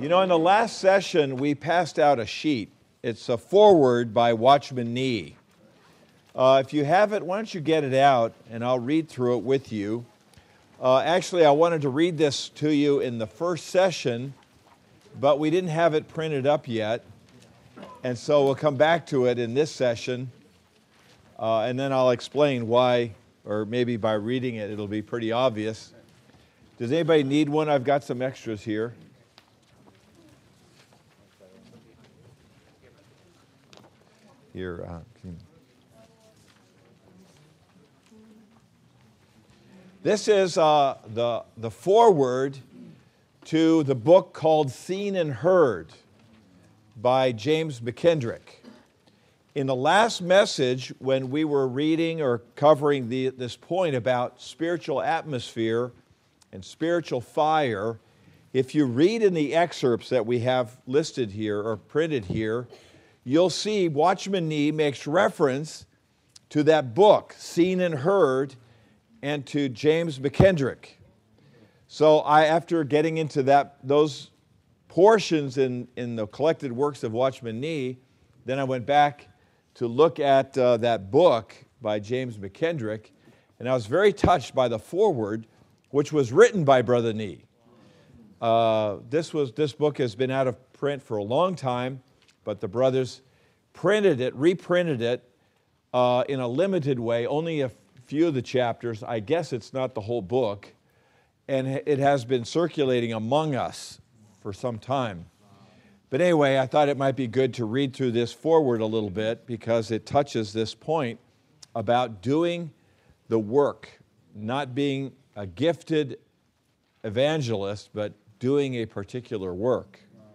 You know, in the last session, we passed out a sheet. It's a foreword by Watchman Nee. If you have it, why don't you get it out, and I'll read through it with you. Actually, I wanted to read this to you in the first session, but we didn't have it printed up yet, and so we'll come back to it in this session, and then I'll explain why, or maybe by reading it, it'll be pretty obvious. Does anybody need one? I've got some extras here. Here, this is the foreword to the book called Seen and Heard by James McKendrick. In the last message, when we were reading or covering this point about spiritual atmosphere and spiritual fire, if you read in the excerpts that we have listed here or printed here, you'll see Watchman Nee makes reference to that book, Seen and Heard, and to James McKendrick. So after getting into those portions in the collected works of Watchman Nee, then I went back to look at that book by James McKendrick, and I was very touched by the foreword, which was written by Brother Nee. This book has been out of print for a long time, but the brothers reprinted it in a limited way, only a few of the chapters. I guess it's not the whole book, and it has been circulating among us for some time. But anyway, I thought it might be good to read through this forward a little bit because it touches this point about doing the work, not being a gifted evangelist, but doing a particular work.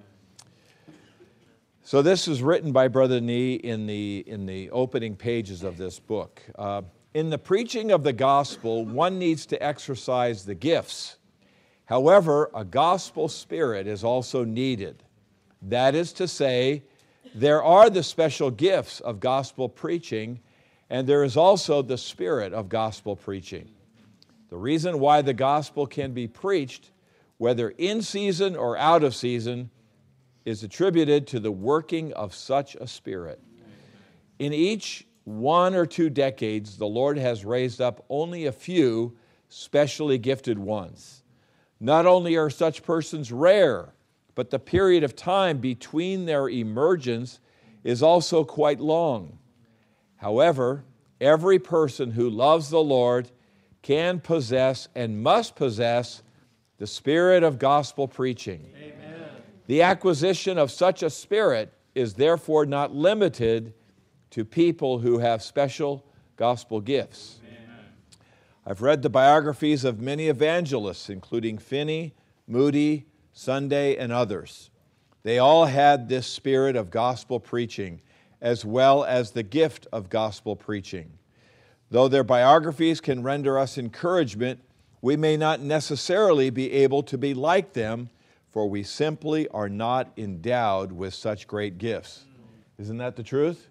So this is written by Brother Nee in the opening pages of this book. In the preaching of the gospel, one needs to exercise the gifts. However, a gospel spirit is also needed. That is to say, there are the special gifts of gospel preaching, and there is also the spirit of gospel preaching. The reason why the gospel can be preached, whether in season or out of season, is attributed to the working of such a spirit. In each 1 or 2 decades, the Lord has raised up only a few specially gifted ones. Not only are such persons rare, but the period of time between their emergence is also quite long. However, every person who loves the Lord can possess and must possess the spirit of gospel preaching. Amen. The acquisition of such a spirit is therefore not limited to people who have special gospel gifts. Amen. I've read the biographies of many evangelists, including Finney, Moody, Sunday, and others. They all had this spirit of gospel preaching, as well as the gift of gospel preaching. Though their biographies can render us encouragement, we may not necessarily be able to be like them, for we simply are not endowed with such great gifts. Isn't that the truth?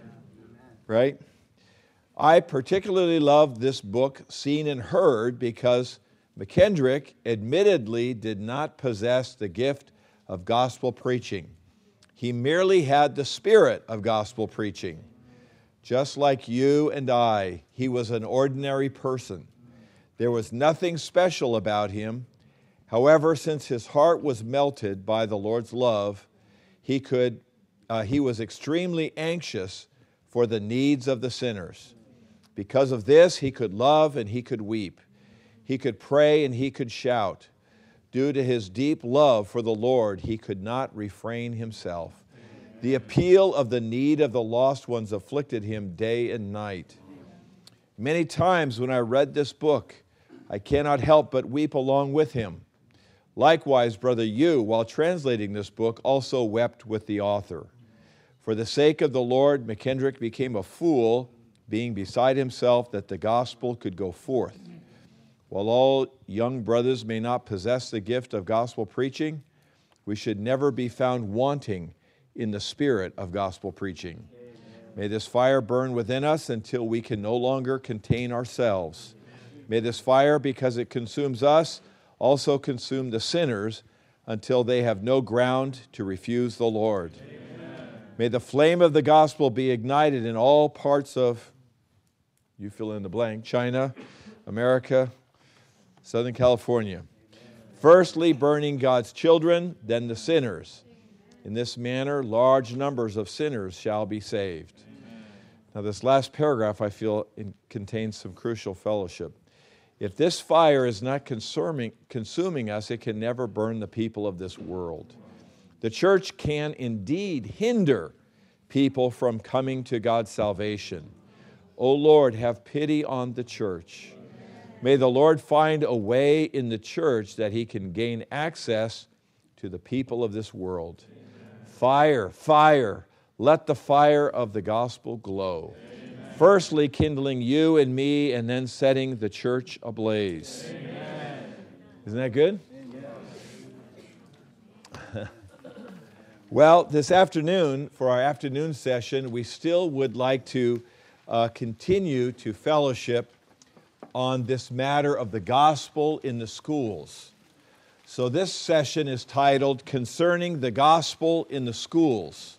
Right? I particularly love this book, Seen and Heard, because McKendrick admittedly did not possess the gift of gospel preaching. He merely had the spirit of gospel preaching. Just like you and I, he was an ordinary person. There was nothing special about him. However, since his heart was melted by the Lord's love, he was extremely anxious for the needs of the sinners. Because of this, he could love and he could weep. He could pray and he could shout. Due to his deep love for the Lord, he could not refrain himself. The appeal of the need of the lost ones afflicted him day and night. Many times when I read this book, I cannot help but weep along with him. Likewise, Brother Yu, while translating this book, also wept with the author. For the sake of the Lord, McKendrick became a fool, being beside himself that the gospel could go forth. While all young brothers may not possess the gift of gospel preaching, we should never be found wanting in the spirit of gospel preaching. Amen. May this fire burn within us until we can no longer contain ourselves. May this fire, because it consumes us, also consume the sinners until they have no ground to refuse the Lord. Amen. May the flame of the gospel be ignited in all parts of, you fill in the blank, China, America, Southern California. Firstly, burning God's children, then the sinners. In this manner, large numbers of sinners shall be saved. Amen. Now, this last paragraph, I feel, contains some crucial fellowship. If this fire is not consuming us, it can never burn the people of this world. The church can indeed hinder people from coming to God's salvation. O Lord, have pity on the church. May the Lord find a way in the church that He can gain access to the people of this world. Fire, fire, let the fire of the gospel glow. Firstly, kindling you and me, and then setting the church ablaze. Amen. Isn't that good? Well, this afternoon, for our afternoon session, we still would like to continue to fellowship on this matter of the gospel in the schools. So this session is titled, Concerning the Gospel in the Schools.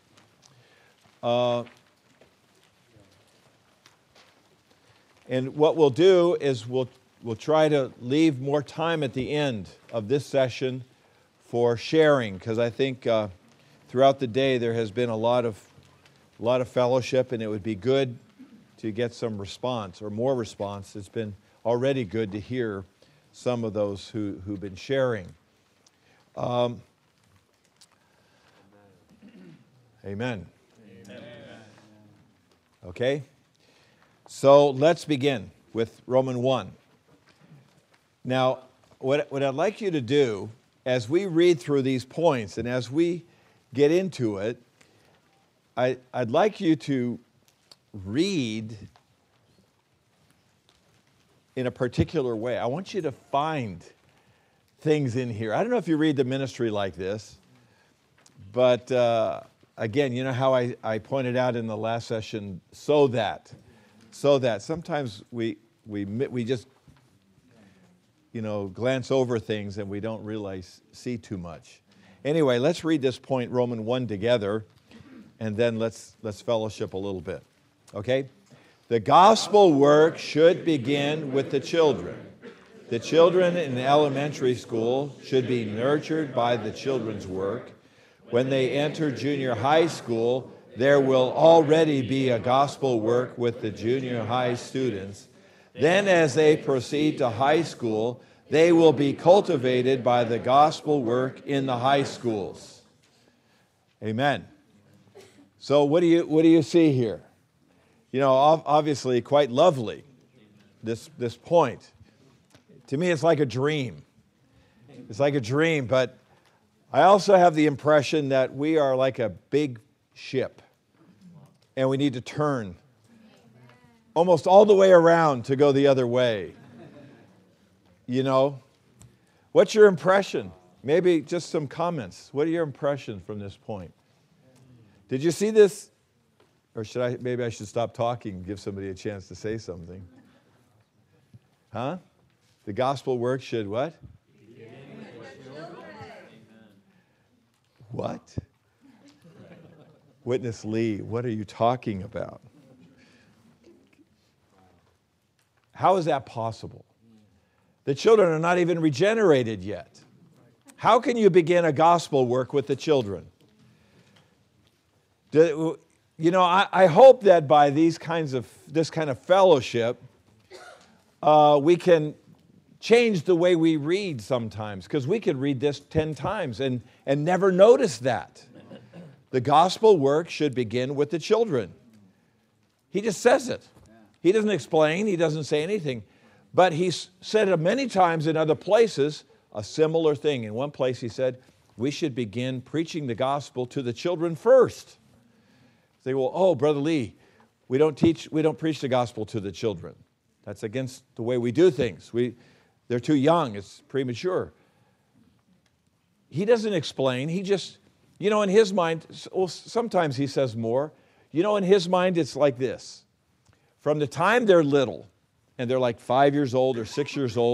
And what we'll do is we'll try to leave more time at the end of this session for sharing, because I think throughout the day there has been a lot of fellowship, and it would be good to get some response or more response. It's been already good to hear some of those who've been sharing. Amen. Amen. Okay. So let's begin with Romans 1. Now, what I'd like you to do, as we read through these points and as we get into it, I'd like you to read in a particular way. I want you to find things in here. I don't know if you read the ministry like this, but again, you know how I pointed out in the last session, so that sometimes we just glance over things and we don't really see too much. Anyway, let's read this point, Romans 1, together, and then let's fellowship a little bit. Okay? The gospel work should begin with the children. The children in elementary school should be nurtured by the children's work. When they enter junior high school, there will already be a gospel work with the junior high students. Then as they proceed to high school, they will be cultivated by the gospel work in the high schools. Amen. So what do you see here? Obviously quite lovely, this point. To me, it's like a dream. It's like a dream, but I also have the impression that we are like a big ship, and we need to turn almost all the way around to go the other way. What's your impression? Maybe just some comments. What are your impressions from this point? Did you see this? Or maybe I should stop talking and give somebody a chance to say something. Huh? The gospel work should what? What? Witness Lee, what are you talking about? How is that possible? The children are not even regenerated yet. How can you begin a gospel work with the children? I hope that by this kind of fellowship, we can change the way we read sometimes, because we could read this 10 times and never notice that. The gospel work should begin with the children. He just says it. He doesn't explain. He doesn't say anything. But he's said it many times in other places, a similar thing. In one place he said, we should begin preaching the gospel to the children first. Say, well, oh, Brother Lee, we don't preach the gospel to the children. That's against the way we do things. They're too young. It's premature. He doesn't explain. He just, in his mind, well, sometimes he says more. In his mind, it's like this. From the time they're little, and they're like 5 years old or 6 years old,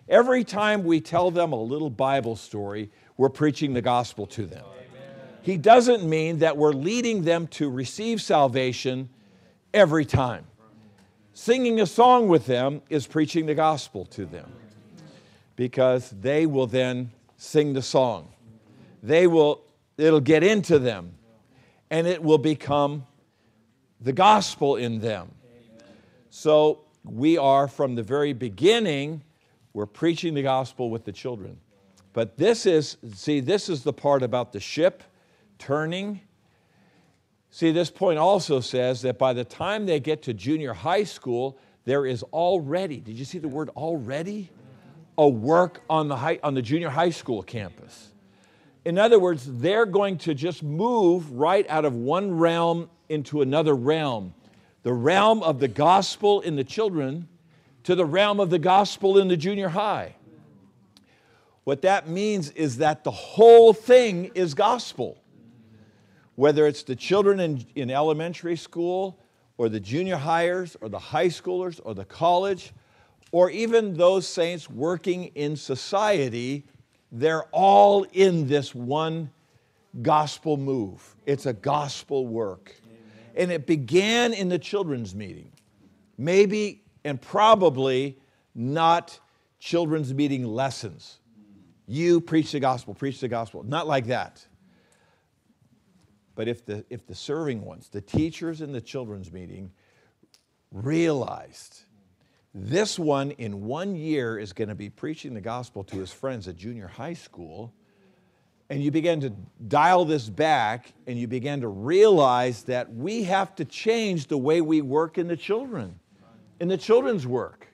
Every time we tell them a little Bible story, we're preaching the gospel to them. He doesn't mean that we're leading them to receive salvation every time. Singing a song with them is preaching the gospel to them, because they will then sing the song. It'll get into them, and it will become the gospel in them. So we are, from the very beginning, we're preaching the gospel with the children. But this is the part about the ship turning. See, this point also says that by the time they get to junior high school, there is already, did you see the word already? A work on the junior high school campus. In other words, they're going to just move right out of one realm into another realm. The realm of the gospel in the children to the realm of the gospel in the junior high. What that means is that the whole thing is gospel. Whether it's the children in elementary school, or the junior hires, or the high schoolers, or the college, or even those saints working in society, they're all in this one gospel move. It's a gospel work. And it began in the children's meeting. Maybe and probably not children's meeting lessons. You preach the gospel, not like that. But if the serving ones, the teachers in the children's meeting, realized this one in 1 year is going to be preaching the gospel to his friends at junior high school, and you began to dial this back, and you began to realize that we have to change the way we work in the children's work.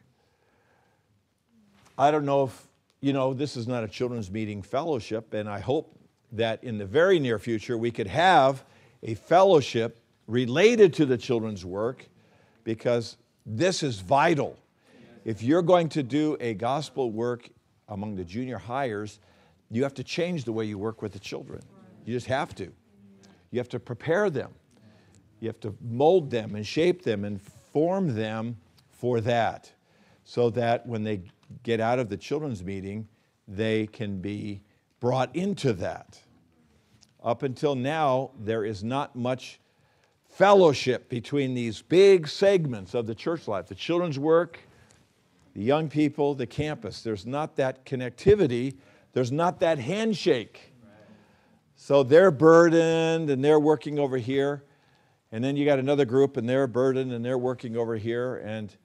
I don't know if, this is not a children's meeting fellowship, and I hope that in the very near future we could have a fellowship related to the children's work, because this is vital. If you're going to do a gospel work among the junior hires, you have to change the way you work with the children. You just have to. You have to prepare them. You have to mold them and shape them and form them for that, so that when they get out of the children's meeting, they can be brought into that. Up until now, there is not much fellowship between these big segments of the church life, the children's work, the young people, the campus. There's not that connectivity. There's not that handshake. So they're burdened and they're working over here. And then you got another group and they're burdened and they're working over here. And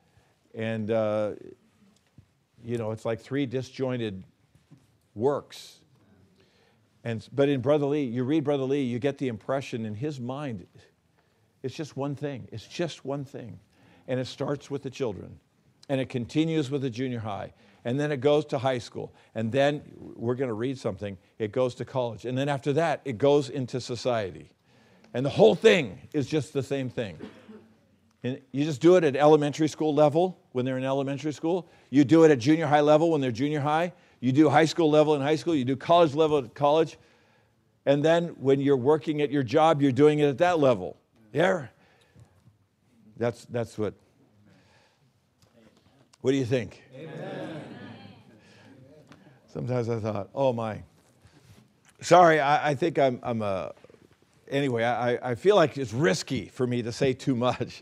it's like three disjointed works. But in Brother Lee, you read Brother Lee, you get the impression in his mind, it's just one thing. It's just one thing. And it starts with the children. And it continues with the junior high. And then it goes to high school. And then, we're going to read something, it goes to college. And then after that, it goes into society. And the whole thing is just the same thing. And you just do it at elementary school level when they're in elementary school. You do it at junior high level when they're junior high. You do high school level in high school. You do college level at college. And then when you're working at your job, you're doing it at that level. Yeah? That's what. What do you think? Amen. Sometimes I thought, oh my. Sorry, I think anyway, I feel like it's risky for me to say too much.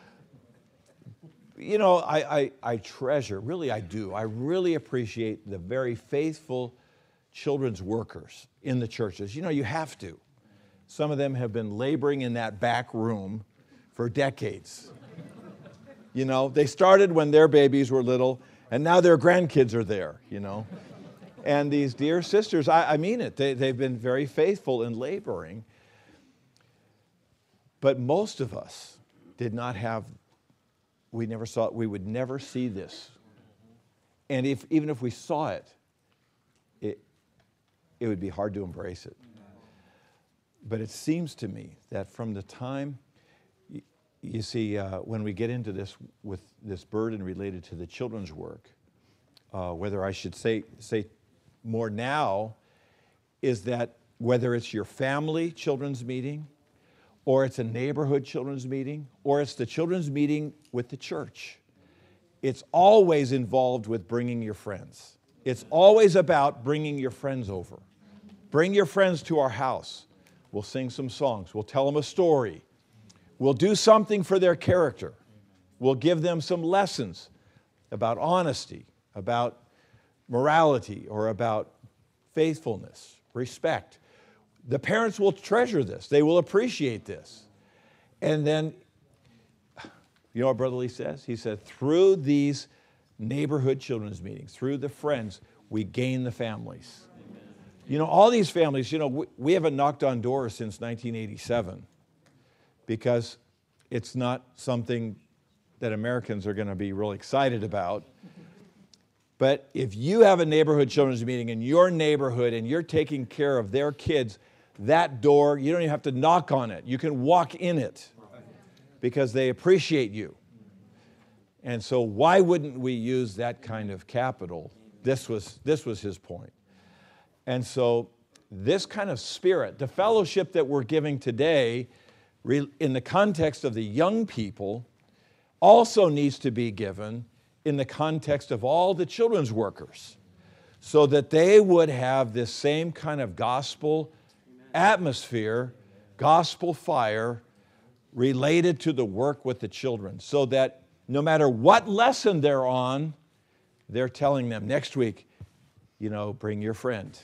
I treasure, really I do. I really appreciate the very faithful children's workers in the churches. You have to. Some of them have been laboring in that back room for decades. They started when their babies were little, and now their grandkids are there, And these dear sisters, I mean it, they've been very faithful in laboring. But most of us did not have, we never saw it, we would never see this. And even if we saw it, it would be hard to embrace it. But it seems to me that from the time, you see, when we get into this with this burden related to the children's work, whether I should say more now, is that whether it's your family children's meeting, or it's a neighborhood children's meeting, or it's the children's meeting with the church, it's always involved with bringing your friends. It's always about bringing your friends over. Bring your friends to our house. We'll sing some songs. We'll tell them a story. We'll do something for their character. We'll give them some lessons about honesty, about morality, or about faithfulness, respect. The parents will treasure this. They will appreciate this. And then, you know what Brother Lee says? He said, through these neighborhood children's meetings, through the friends, we gain the families. Amen. You know, all these families, you know, we haven't knocked on doors since 1987 because it's not something that Americans are going to be really excited about. But if you have a neighborhood children's meeting in your neighborhood and you're taking care of their kids, that door, you don't even have to knock on it. You can walk in it because they appreciate you. And so why wouldn't we use that kind of capital? This was his point. And so this kind of spirit, the fellowship that we're giving today, in the context of the young people, also needs to be given in the context of all the children's workers, so that they would have this same kind of gospel atmosphere, gospel fire related to the work with the children, so that no matter what lesson they're on, they're telling them next week, you know, bring your friend,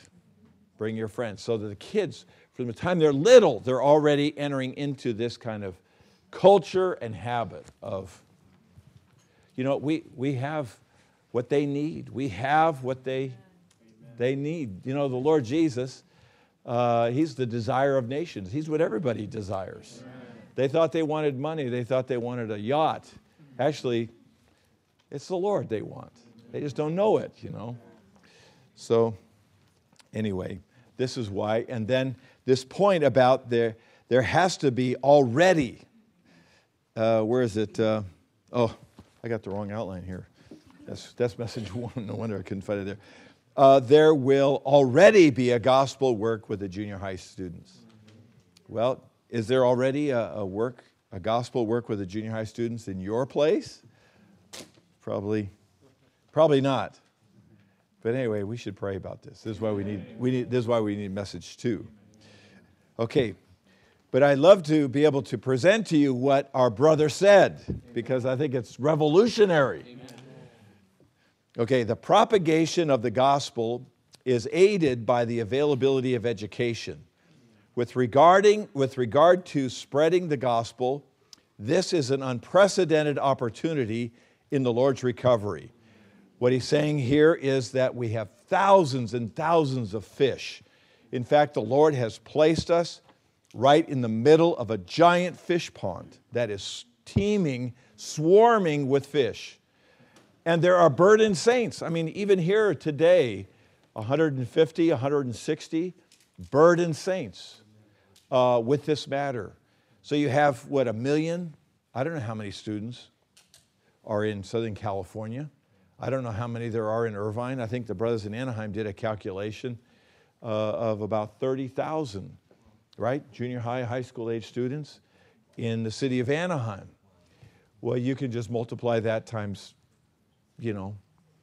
so that the kids, from the time they're little, they're already entering into this kind of culture and habit of, you know, we have what they need. We have what they need. You know, the Lord Jesus, He's the desire of nations. He's what everybody desires. Amen. They thought they wanted money. They thought they wanted a yacht. Actually, it's the Lord they want. They just don't know it, you know. So, anyway, this is why. And then this point about there has to be already, where is it? I got the wrong outline here. That's message 1. No wonder I couldn't find it there. There will already be a gospel work with the junior high students. Well, is there already a gospel work with the junior high students in your place? Probably not. But anyway, we should pray about this. This is why this is why we need message 2. Okay. But I'd love to be able to present to you what our brother said, because I think it's revolutionary. Amen. Okay, the propagation of the gospel is aided by the availability of education. With regard to spreading the gospel, this is an unprecedented opportunity in the Lord's recovery. What he's saying here is that we have thousands and thousands of fish. In fact, the Lord has placed us right in the middle of a giant fish pond that is teeming, swarming with fish. And there are burdened saints. I mean, even here today, 150, 160 burdened saints with this matter. So you have, 1 million? I don't know how many students are in Southern California. I don't know how many there are in Irvine. I think the brothers in Anaheim did a calculation of about 30,000. Right? Junior high school age students in the city of Anaheim. Well, you can just multiply that times, you know,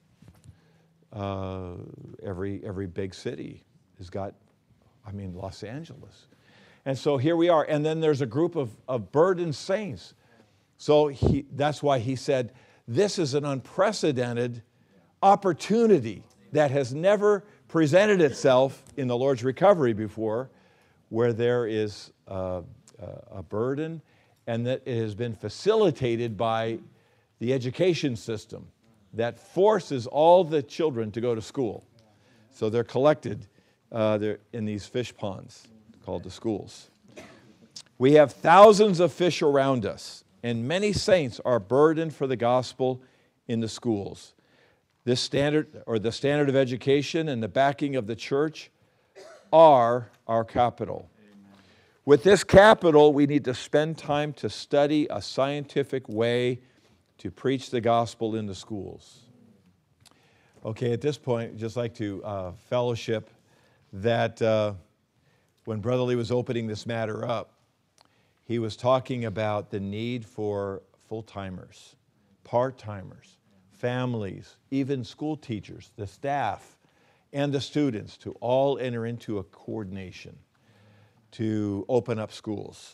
every big city has got, Los Angeles. And so here we are. And then there's a group of burdened saints. So that's why he said, this is an unprecedented opportunity that has never presented itself in the Lord's recovery before, where there is a burden, and that it has been facilitated by the education system that forces all the children to go to school. So they're collected they're in these fish ponds called the schools. We have thousands of fish around us, and many saints are burdened for the gospel in the schools. The standard of education and the backing of the church are our capital. Amen. With this capital, we need to spend time to study a scientific way to preach the gospel in the schools. Okay, at this point, I'd just like to fellowship that when Brother Lee was opening this matter up, he was talking about the need for full-timers, part-timers, families, even school teachers, the staff, and the students to all enter into a coordination to open up schools.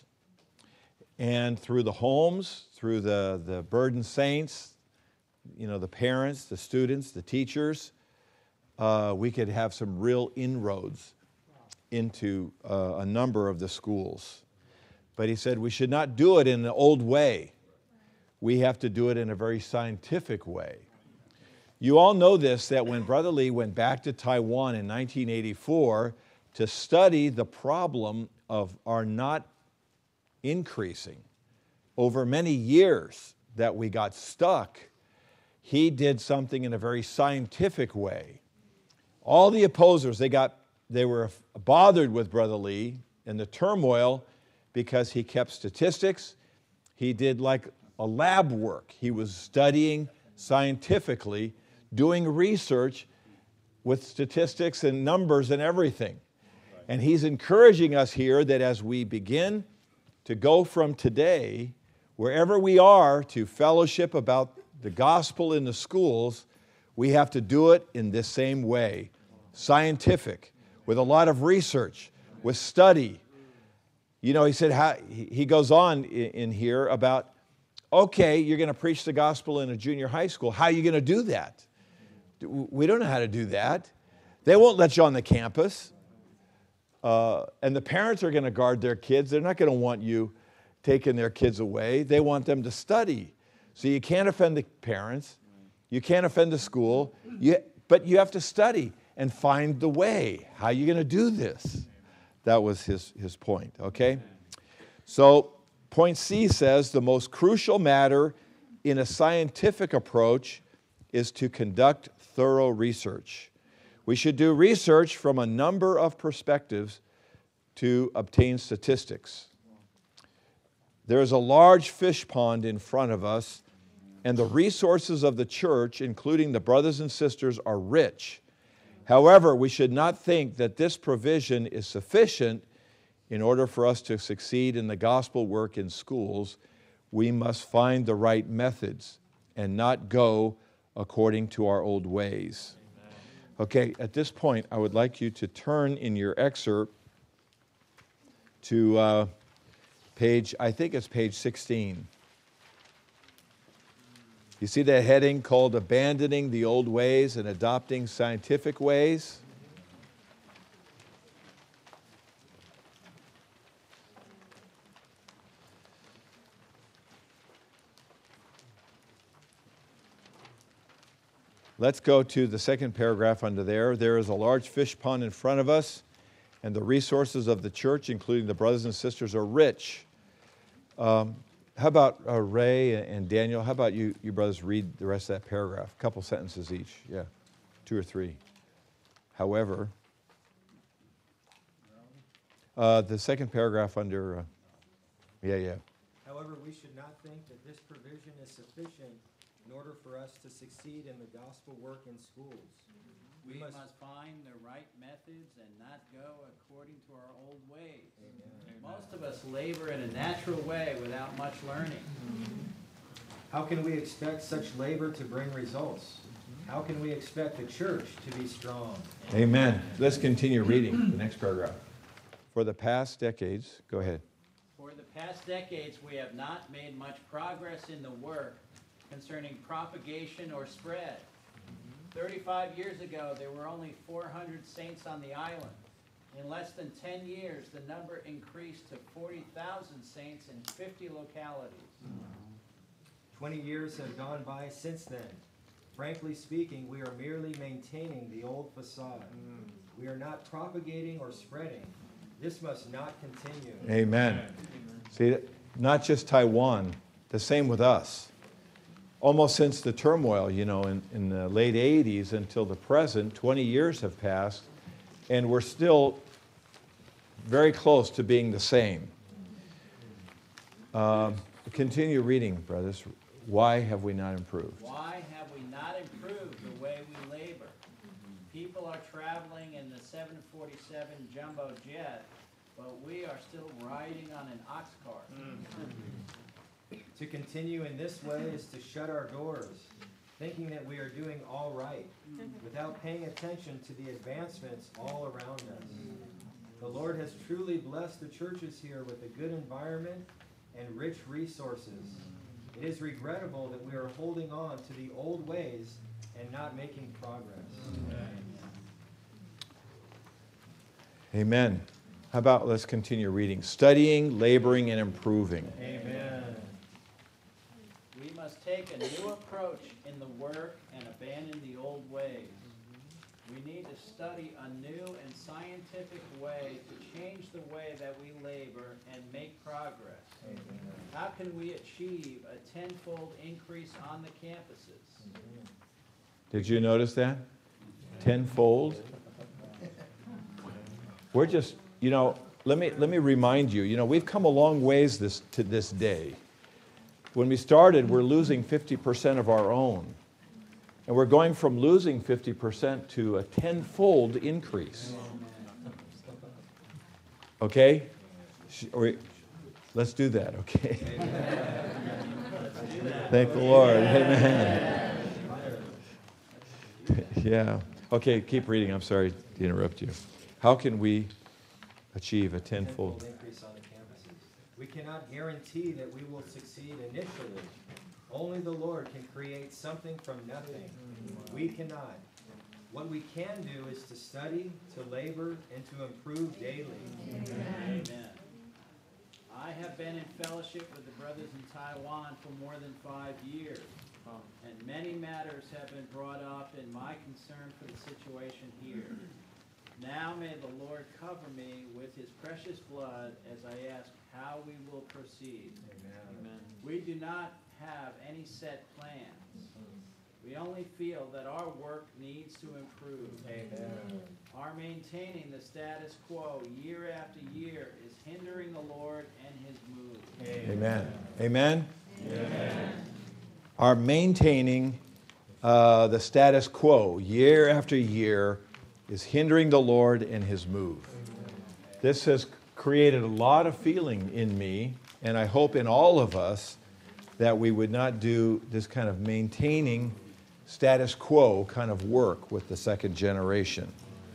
And through the homes, through the burdened saints, the parents, the students, the teachers, we could have some real inroads into a number of the schools. But he said we should not do it in the old way. We have to do it in a very scientific way. You all know this, that when Brother Lee went back to Taiwan in 1984 to study the problem of our not increasing over many years, that we got stuck, he did something in a very scientific way. All the opposers, they were bothered with Brother Lee and the turmoil because he kept statistics. He did like a lab work. He was studying scientifically, doing research with statistics and numbers and everything. And he's encouraging us here that as we begin to go from today, wherever we are, to fellowship about the gospel in the schools, we have to do it in this same way, scientific, with a lot of research, with study. He said, he goes on in here about, okay, you're going to preach the gospel in a junior high school. How are you going to do that? We don't know how to do that. They won't let you on the campus. And the parents are going to guard their kids. They're not going to want you taking their kids away. They want them to study. So you can't offend the parents. You can't offend the school. But you have to study and find the way. How are you going to do this? That was his point, okay? So point C says the most crucial matter in a scientific approach is to conduct thorough research. We should do research from a number of perspectives to obtain statistics. There is a large fish pond in front of us, and the resources of the church, including the brothers and sisters, are rich. However, we should not think that this provision is sufficient in order for us to succeed in the gospel work in schools. We must find the right methods and not go according to our old ways. Okay, at this point, I would like you to turn in your excerpt to page 16. You see that heading called Abandoning the Old Ways and Adopting Scientific Ways? Let's go to the second paragraph under there. There is a large fish pond in front of us, and the resources of the church, including the brothers and sisters, are rich. How about Ray and Daniel? How about you brothers read the rest of that paragraph? A couple sentences each. Yeah, 2 or 3. However, the second paragraph under, However, we should not think that this provision is sufficient in order for us to succeed in the gospel work in schools. We must find the right methods and not go according to our old ways. Amen. Most of us labor in a natural way without much learning. How can we expect such labor to bring results? How can we expect the church to be strong? Amen. Let's continue reading the next paragraph. For the past decades, go ahead. For the past decades, we have not made much progress in the work concerning propagation or spread. 35 years ago, there were only 400 saints on the island. In less than 10 years, the number increased to 40,000 saints in 50 localities. 20 years have gone by since then. Frankly speaking, we are merely maintaining the old facade. We are not propagating or spreading. This must not continue. Amen. See, not just Taiwan, the same with us. Almost since the turmoil, in the late 80s until the present, 20 years have passed, and we're still very close to being the same. Continue reading, brothers. Why have we not improved? Why have we not improved the way we labor? People are traveling in the 747 jumbo jet, but we are still riding on an ox cart. To continue in this way is to shut our doors. thinking that we are doing all right, without paying attention to the advancements all around us. The Lord has truly blessed the churches here with a good environment and rich resources. It is regrettable that we are holding on to the old ways and not making progress. Amen. How about let's continue reading. Studying, laboring, and improving. Amen. We must take a new approach in the work and abandon the old ways. We need to study a new and scientific way to change the way that we labor and make progress. Amen. How can we achieve a tenfold increase on the campuses? Did you notice that? Tenfold. We're just, let me remind you, we've come a long ways to this day. When we started, we're losing 50% of our own. And we're going from losing 50% to a tenfold increase. Okay? Let's do that, okay? Thank the Lord. Amen. Yeah. Okay, keep reading. I'm sorry to interrupt you. How can we achieve a tenfold increase on the campuses? We cannot guarantee that we will succeed initially. Only the Lord can create something from nothing. We cannot. What we can do is to study, to labor, and to improve daily. Amen. I have been in fellowship with the brothers in Taiwan for more than 5 years, and many matters have been brought up in my concern for the situation here. Now may the Lord cover me with his precious blood as I ask how we will proceed. Amen. We do not have any set plans. We only feel that our work needs to improve. Amen. Our maintaining the status quo year after year is hindering the Lord and his move. Amen. Amen? Amen. Our maintaining the status quo year after year is hindering the Lord and his move. This has created a lot of feeling in me, and I hope in all of us, that we would not do this kind of maintaining status quo kind of work with the second generation.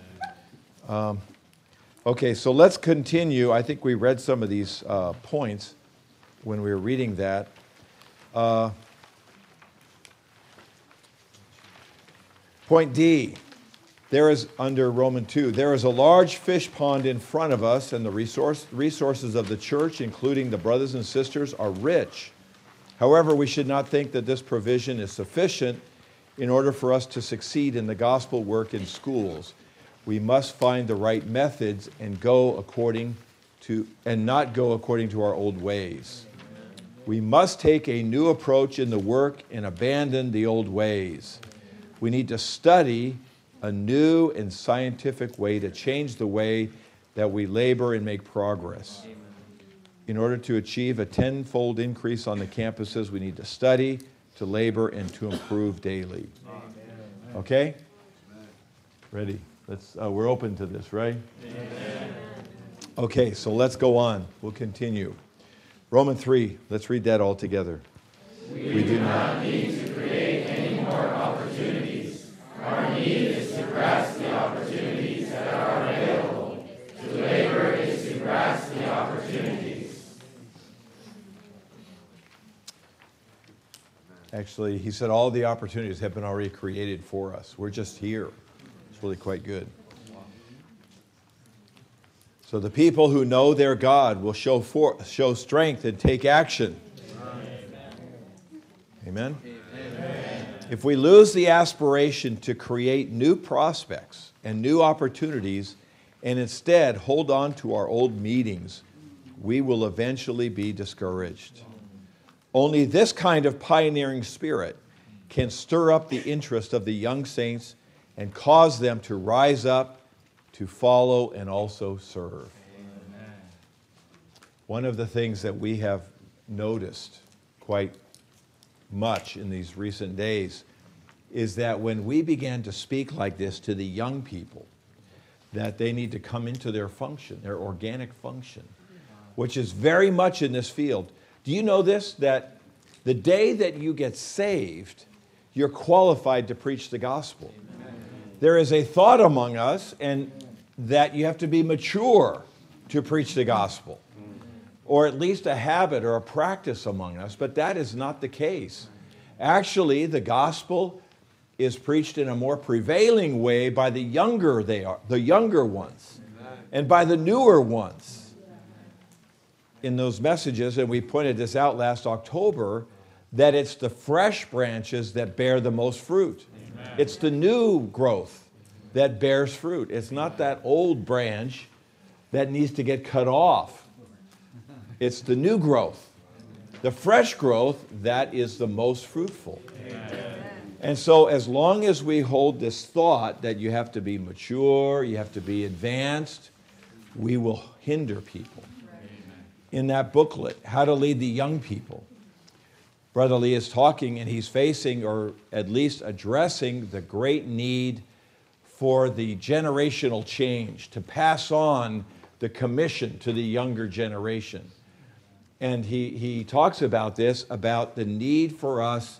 Okay, so let's continue. I think we read some of these points when we were reading that. Point D, there is, under Roman 2, there is a large fish pond in front of us, and the resources of the church, including the brothers and sisters, are rich. However, we should not think that this provision is sufficient in order for us to succeed in the gospel work in schools. We must find the right methods and not go according to our old ways. We must take a new approach in the work and abandon the old ways. We need to study a new and scientific way to change the way that we labor and make progress. In order to achieve a tenfold increase on the campuses, we need to study, to labor, and to improve daily. Okay? Ready? We're open to this, right? Amen. Okay, so let's go on. We'll continue. Romans 3, let's read that all together. We do not need to create any more opportunities. Our need is to grasp the opportunities that are available. To labor is to grasp the opportunities. Actually, he said all the opportunities have been already created for us. We're just here. It's really quite good. So the people who know their God will show strength and take action. Amen? Amen? If we lose the aspiration to create new prospects and new opportunities and instead hold on to our old meetings, we will eventually be discouraged. Only this kind of pioneering spirit can stir up the interest of the young saints and cause them to rise up, to follow, and also serve. Amen. One of the things that we have noticed quite much in these recent days is that when we began to speak like this to the young people, that they need to come into their function, their organic function, which is very much in this field. Do you know this? That the day that you get saved, you're qualified to preach the gospel. There is a thought among us and that you have to be mature to preach the gospel, or at least a habit or a practice among us, but that is not the case. Actually, the gospel is preached in a more prevailing way by the younger ones, and by the newer ones. In those messages, and we pointed this out last October, that it's the fresh branches that bear the most fruit. Amen. It's the new growth that bears fruit. It's not that old branch that needs to get cut off. It's the new growth. The fresh growth, that is the most fruitful. Amen. And so as long as we hold this thought that you have to be mature, you have to be advanced, we will hinder people. In that booklet, How to Lead the Young People, Brother Lee is talking, and he's facing, or at least addressing, the great need for the generational change, to pass on the commission to the younger generation. And he talks about this, about the need for us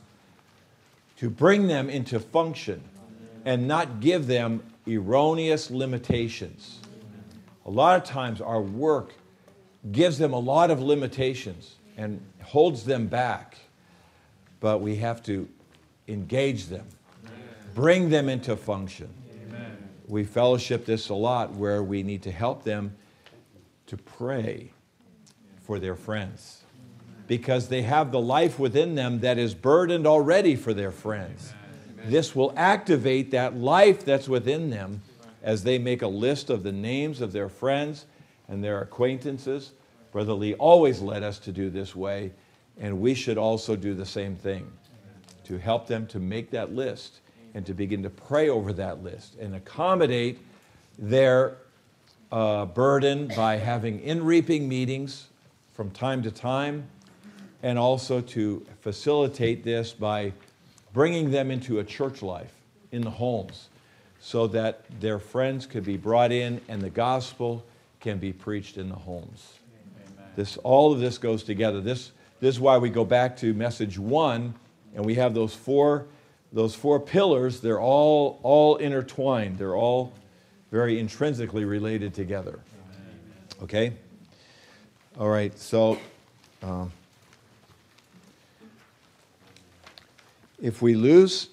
to bring them into function and not give them erroneous limitations. A lot of times our work gives them a lot of limitations and holds them back. But we have to engage them, bring them into function. Amen. We fellowship this a lot, where we need to help them to pray for their friends, because they have the life within them that is burdened already for their friends. Amen. This will activate that life that's within them as they make a list of the names of their friends and their acquaintances. Brother Lee always led us to do this way. And we should also do the same thing, to help them to make that list and to begin to pray over that list and accommodate their burden by having in-reaping meetings from time to time, and also to facilitate this by bringing them into a church life in the homes, so that their friends could be brought in and the gospel can be preached in the homes. All of this goes together. This is why we go back to message 1, and we have those four pillars. They're all intertwined. They're all very intrinsically related together. Okay? All right, so if we lose,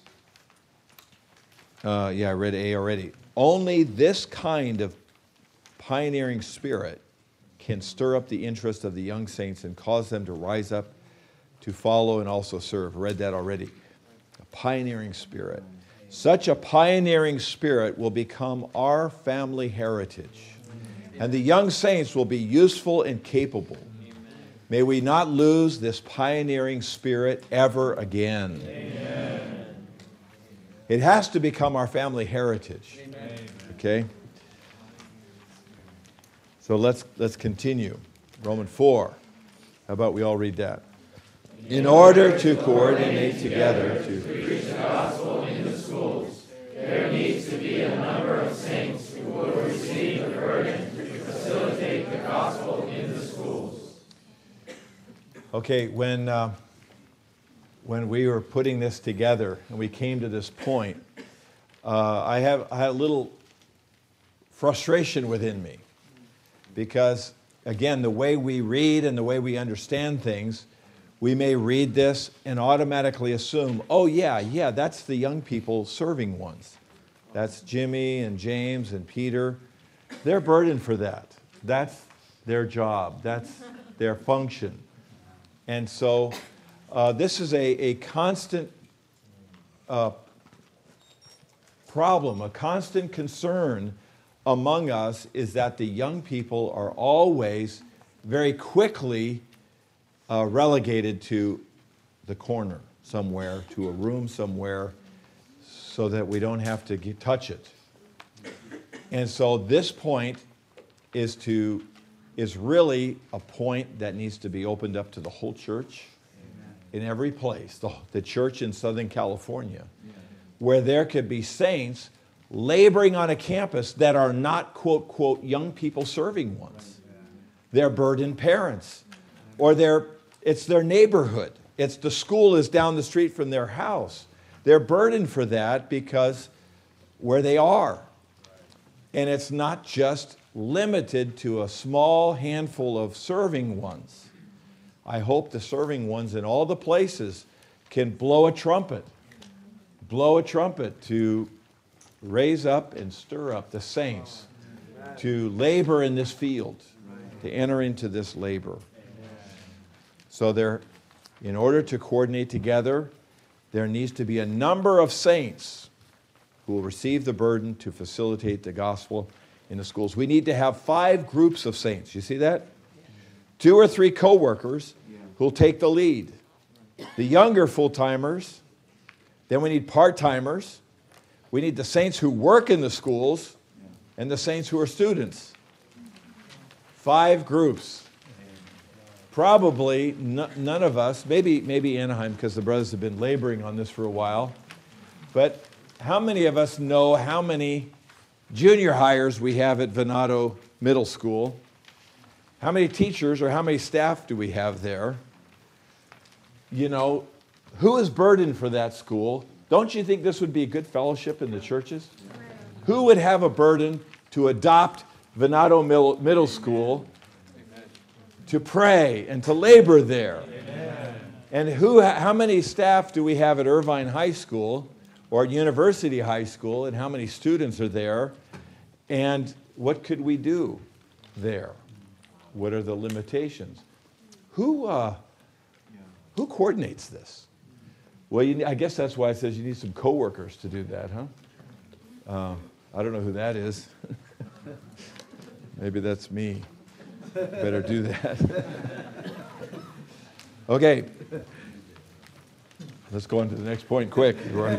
I read A already. Only this kind of pioneering spirit can stir up the interest of the young saints and cause them to rise up to follow and also serve. I read that already. A pioneering spirit. Such a pioneering spirit will become our family heritage. And the young saints will be useful and capable. May we not lose this pioneering spirit ever again. Amen. It has to become our family heritage. Amen. Okay? So let's continue. Romans 4. How about we all read that? In order to coordinate together to preach the gospel in the schools, there needs to be a number of saints who will receive the burden to facilitate the gospel in the schools. Okay, when we were putting this together and we came to this point, I had a little frustration within me. Because, again, the way we read and the way we understand things, we may read this and automatically assume, oh, yeah, that's the young people serving ones. That's Jimmy and James and Peter. They're burdened for that. That's their job. That's their function. And so this is a constant problem, a constant concern among us, is that the young people are always very quickly relegated to the corner somewhere, to a room somewhere, so that we don't have to touch it. And so this point is really a point that needs to be opened up to the whole church. Amen. In every place, the church in Southern California, where there could be saints laboring on a campus that are not, quote, quote, young people serving ones. They're burdened parents, or it's their neighborhood. It's the school is down the street from their house. They're burdened for that because where they are. And it's not just limited to a small handful of serving ones. I hope the serving ones in all the places can blow a trumpet to raise up and stir up the saints to labor in this field, to enter into this labor. So in order to coordinate together, there needs to be a number of saints who will receive the burden to facilitate the gospel in the schools. We need to have 5 groups of saints. You see that? 2 or 3 co-workers who will take the lead. The younger full-timers. Then we need part-timers. We need the saints who work in the schools and the saints who are students. 5 groups. Probably none of us, maybe Anaheim, because the brothers have been laboring on this for a while, but how many of us know how many junior hires we have at Venado Middle School? How many teachers or how many staff do we have there? You know, who is burdened for that school? Don't you think this would be a good fellowship in the churches? Who would have a burden to adopt Venado Middle School, to pray and to labor there? And how many staff do we have at Irvine High School or at University High School, and how many students are there? And what could we do there? What are the limitations? Who coordinates this? Well, I guess that's why it says you need some co-workers to do that, huh? I don't know who that is. Maybe that's me. Better do that. Okay. Let's go on to the next point quick before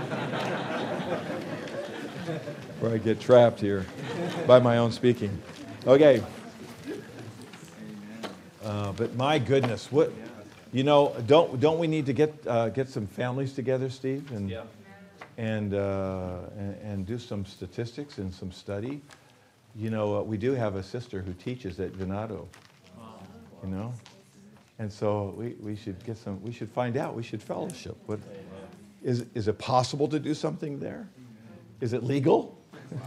I get trapped here by my own speaking. Okay. But my goodness, what, you know, don't we need to get some families together, Steve, and do some statistics and some study? You know, we do have a sister who teaches at Venado. You know, and so we should get some. We should find out. We should fellowship. What is it possible to do something there? Is it legal?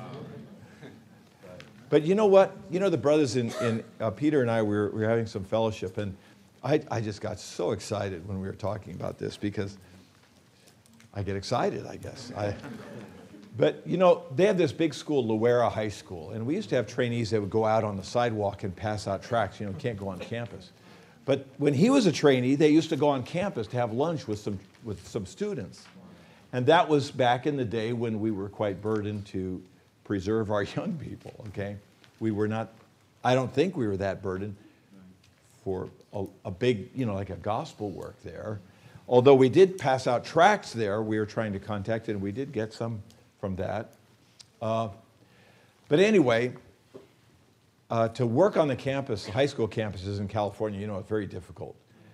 But you know what? You know, the brothers in Peter and I, we were having some fellowship, and I just got so excited when we were talking about this, because I get excited, I guess. But, you know, they have this big school, Loera High School, and we used to have trainees that would go out on the sidewalk and pass out tracts. You know, can't go on campus. But when he was a trainee, they used to go on campus to have lunch with some students. And that was back in the day when we were quite burdened to preserve our young people, okay? We were not, I don't think we were that burdened for a big, you know, like a gospel work there. Although we did pass out tracts there, we were trying to contact it, and we did get some from that. But anyway, to work on the campus, high school campuses in California, you know, it's very difficult.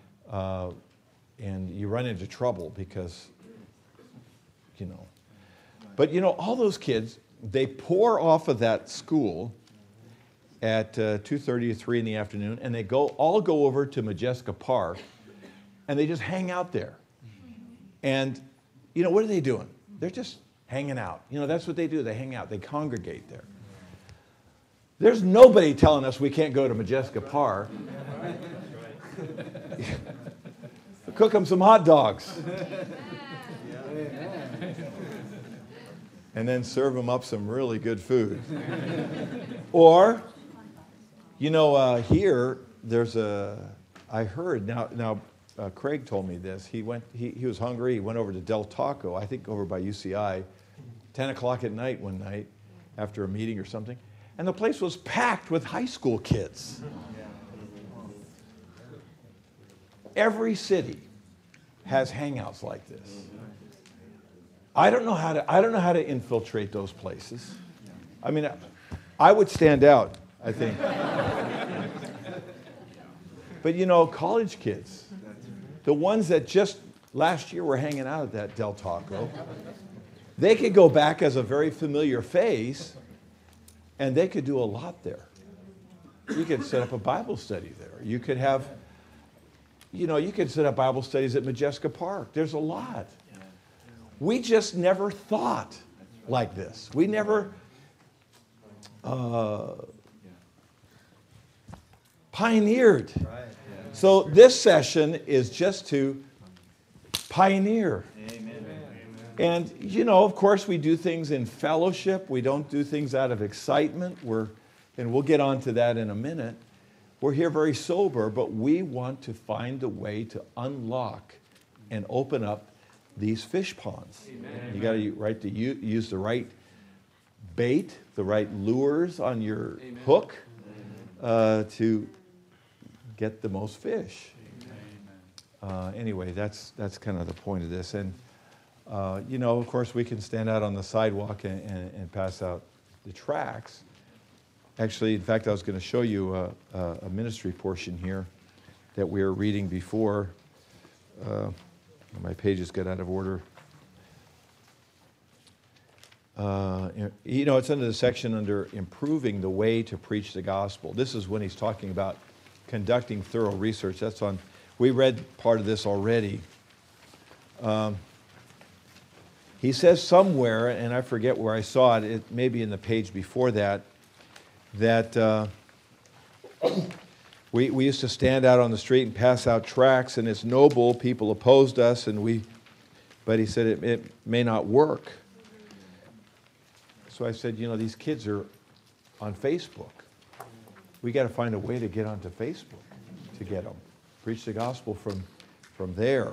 And you run into trouble because, you know. But, you know, all those kids, they pour off of that school at 2:30 or 3 in the afternoon, and they all go over to Majeska Park, and they just hang out there. And, you know, what are they doing? They're just hanging out. You know, that's what they do. They hang out. They congregate there. There's nobody telling us we can't go to Majeska Park. Cook them some hot dogs. And then serve them up some really good food. Or, you know, here there's I heard, now Craig told me this. He was hungry. He went over to Del Taco, I think over by UCI, 10 o'clock at night one night after a meeting or something. And the place was packed with high school kids. Every city has hangouts like this. I don't know how to infiltrate those places. I mean, I would stand out, I think. But you know, college kids, the ones that just last year were hanging out at that Del Taco, they could go back as a very familiar face, and they could do a lot there. You could set up a Bible study there. You could have, you know, you could set up Bible studies at Majeska Park. There's a lot. We just never thought like this. We never pioneered. Right. So this session is just to pioneer. And, of course, we do things in fellowship. We don't do things out of excitement. And we'll get on to that in a minute. We're here very sober, but we want to find a way to unlock and open up these fish ponds. Amen. You got to use the right bait, the right lures on your hook to get the most fish. Anyway, that's kind of the point of this. And of course, we can stand out on the sidewalk and pass out the tracts. Actually, in fact, I was going to show you a ministry portion here that we were reading before. My pages got out of order. It's under the section under improving the way to preach the gospel. This is when he's talking about conducting thorough research. That's on. We read part of this already. He says somewhere, and I forget where I saw it, it may be in the page before that we used to stand out on the street and pass out tracts, and it's noble. People opposed us, but he said it may not work. So I said, these kids are on Facebook. We got to find a way to get onto Facebook to get them. Preach the gospel from there.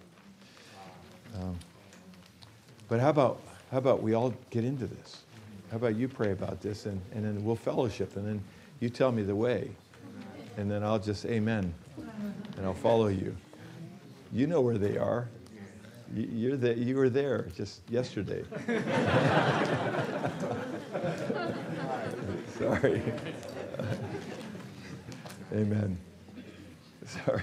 But how about we all get into this? How about you pray about this, and then we'll fellowship, and then you tell me the way, and then I'll just amen, and I'll follow you. You know where they are. You were there just yesterday. Sorry. Amen. Sorry.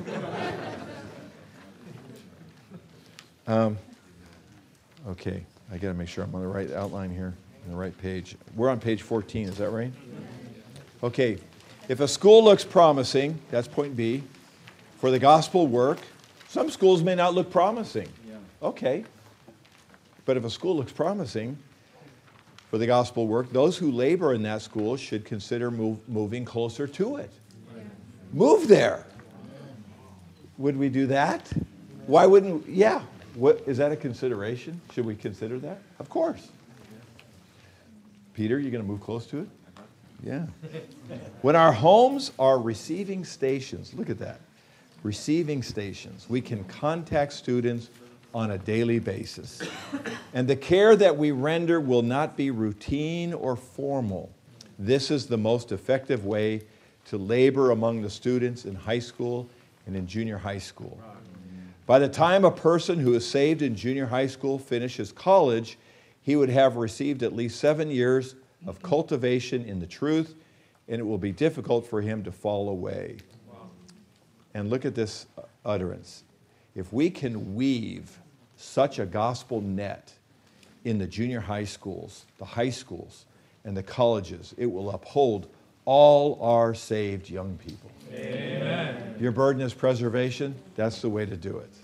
Okay, I got to make sure I'm on the right outline here, on the right page. We're on page 14, is that right? Okay, if a school looks promising, that's point B, for the gospel work, some schools may not look promising. Okay, but if a school looks promising for the gospel work, those who labor in that school should consider moving closer to it. Move there. Would we do that? Why wouldn't, yeah. Is that a consideration? Should we consider that? Of course. Peter, you going to move close to it? Yeah. When our homes are receiving stations, look at that. Receiving stations. We can contact students on a daily basis. And the care that we render will not be routine or formal. This is the most effective way to labor among the students in high school and in junior high school. By the time a person who is saved in junior high school finishes college, he would have received at least 7 years of cultivation in the truth, and it will be difficult for him to fall away. Wow. And look at this utterance. If we can weave such a gospel net in the junior high schools, the high schools, and the colleges, it will uphold all our saved young people. Amen. Your burden is preservation. That's the way to do it.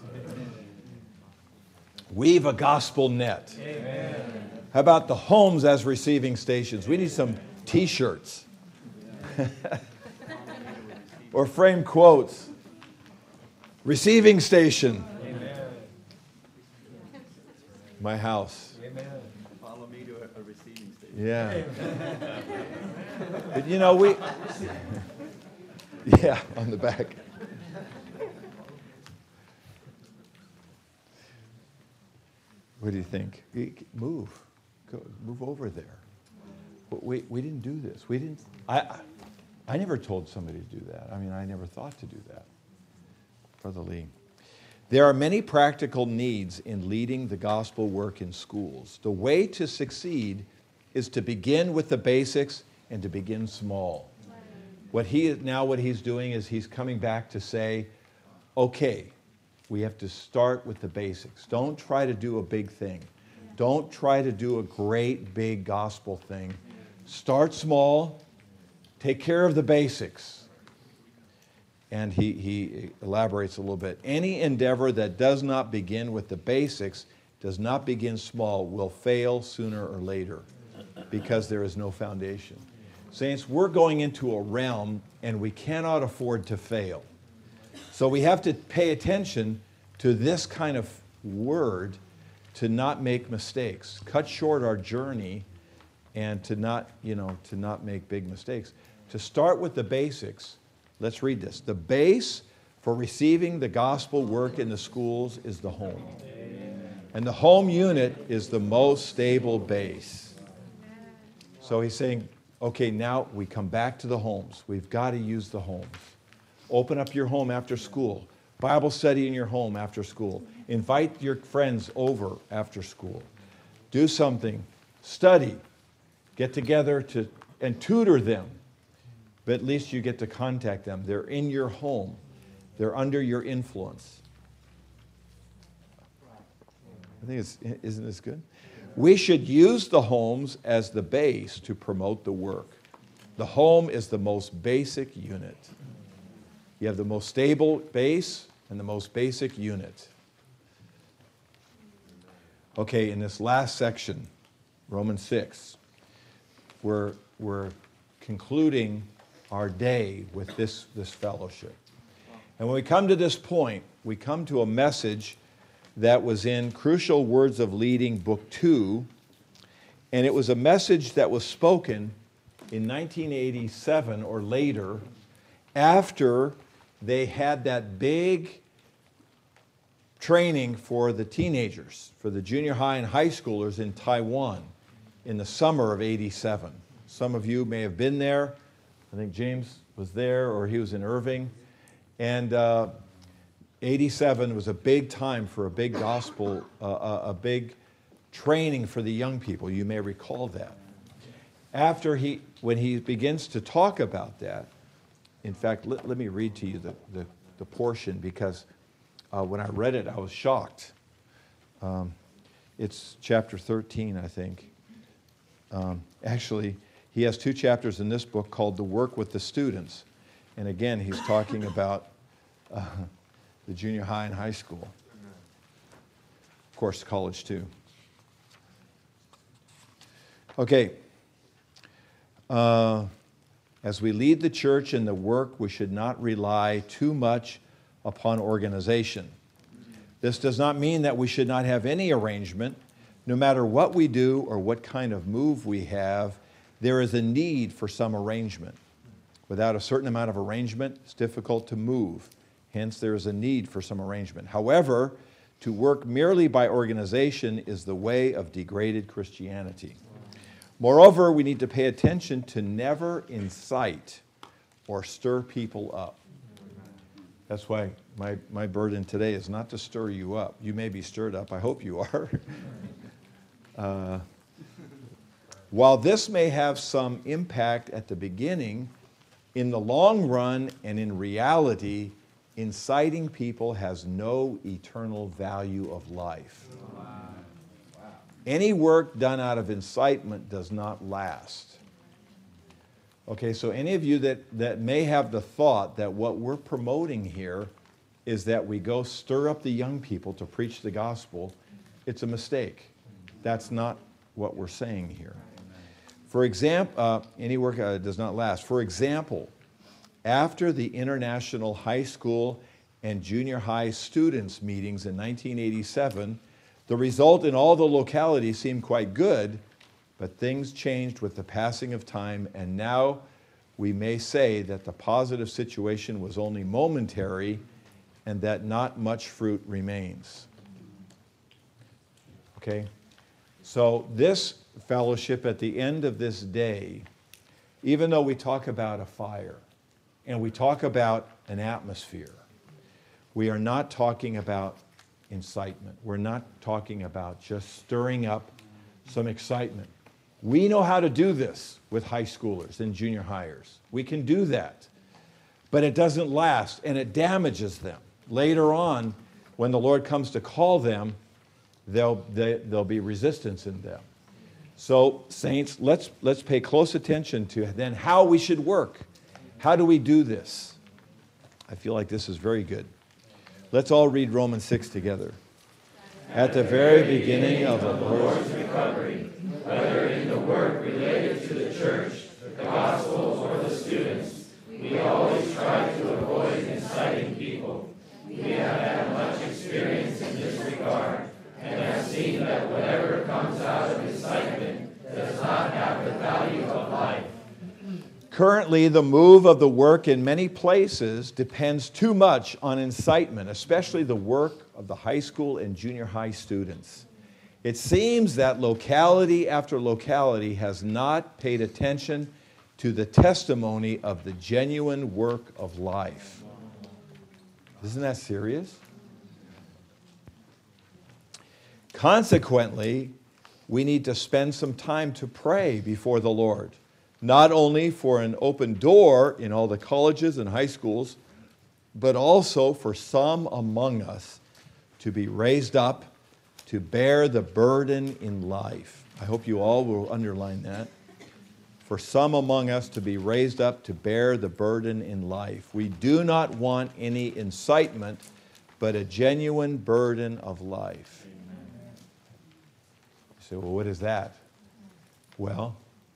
Weave a gospel net. Amen. How about the homes as receiving stations? We need some T-shirts or frame quotes. Receiving station. Amen. My house. Amen. Follow me to a receiving station. Yeah. But we... Yeah, on the back. What do you think? Move. Go, move over there. But we didn't do this. We didn't. I never told somebody to do that. I mean, I never thought to do that. Brother Lee. There are many practical needs in leading the gospel work in schools. The way to succeed is to begin with the basics and to begin small. What he's doing is he's coming back to say, okay, we have to start with the basics. Don't try to do a big thing. Don't try to do a great big gospel thing. Start small. Take care of the basics. And he elaborates a little bit. Any endeavor that does not begin with the basics does not begin small will fail sooner or later because there is no foundation. Saints, we're going into a realm and we cannot afford to fail. So we have to pay attention to this kind of word to not make mistakes, cut short our journey, and to not make big mistakes. To start with the basics, let's read this. The base for receiving the gospel work in the schools is the home. And the home unit is the most stable base. So he's saying, okay, now we come back to the homes. We've got to use the homes. Open up your home after school. Bible study in your home after school. Invite your friends over after school. Do something. Study. Get together and tutor them. But at least you get to contact them. They're in your home. They're under your influence. I think isn't this good? We should use the homes as the base to promote the work. The home is the most basic unit. You have the most stable base and the most basic unit. Okay, in this last section, Romans 6, we're concluding our day with this fellowship. And when we come to this point, we come to a message that was in Crucial Words of Leading, Book 2, and it was a message that was spoken in 1987 or later, after they had that big training for the teenagers, for the junior high and high schoolers in Taiwan in the summer of 87. Some of you may have been there. I think James was there, or he was in Irving. And 87 was a big time for a big gospel, a big training for the young people. You may recall that. When he begins to talk about that, in fact, let me read to you the portion, because when I read it, I was shocked. It's chapter 13, I think. Actually, he has 2 chapters in this book called The Work with the Students. And again, he's talking about the junior high and high school. Of course, college too. Okay. As we lead the church in the work, we should not rely too much upon organization. This does not mean that we should not have any arrangement. No matter what we do or what kind of move we have, there is a need for some arrangement. Without a certain amount of arrangement, it's difficult to move. Hence, there is a need for some arrangement. However, to work merely by organization is the way of degraded Christianity. Moreover, we need to pay attention to never incite or stir people up. That's why my burden today is not to stir you up. You may be stirred up. I hope you are. While this may have some impact at the beginning, in the long run and in reality, inciting people has no eternal value of life. Wow. Wow. Any work done out of incitement does not last. Okay, so any of you that may have the thought that what we're promoting here is that we go stir up the young people to preach the gospel, it's a mistake. That's not what we're saying here. For example, any work does not last. For example, after the International High School and Junior High Students meetings in 1987, the result in all the localities seemed quite good, but things changed with the passing of time, and now we may say that the positive situation was only momentary and that not much fruit remains. Okay? So this fellowship at the end of this day, even though we talk about a fire and we talk about an atmosphere, we are not talking about incitement. We're not talking about just stirring up some excitement. We know how to do this with high schoolers and junior hires. We can do that. But it doesn't last, and it damages them. Later on, when the Lord comes to call them, there'll be resistance in them. So, saints, let's pay close attention to then how we should work. How do we do this? I feel like this is very good. Let's all read Romans 6 together. at the very beginning of the Lord's Currently, the move of the work in many places depends too much on incitement, especially the work of the high school and junior high students. It seems that locality after locality has not paid attention to the testimony of the genuine work of life. Isn't that serious? Consequently, we need to spend some time to pray before the Lord, not only for an open door in all the colleges and high schools, but also for some among us to be raised up to bear the burden in life. I hope you all will underline that. For some among us to be raised up to bear the burden in life. We do not want any incitement, but a genuine burden of life. You say, well, what is that? Well,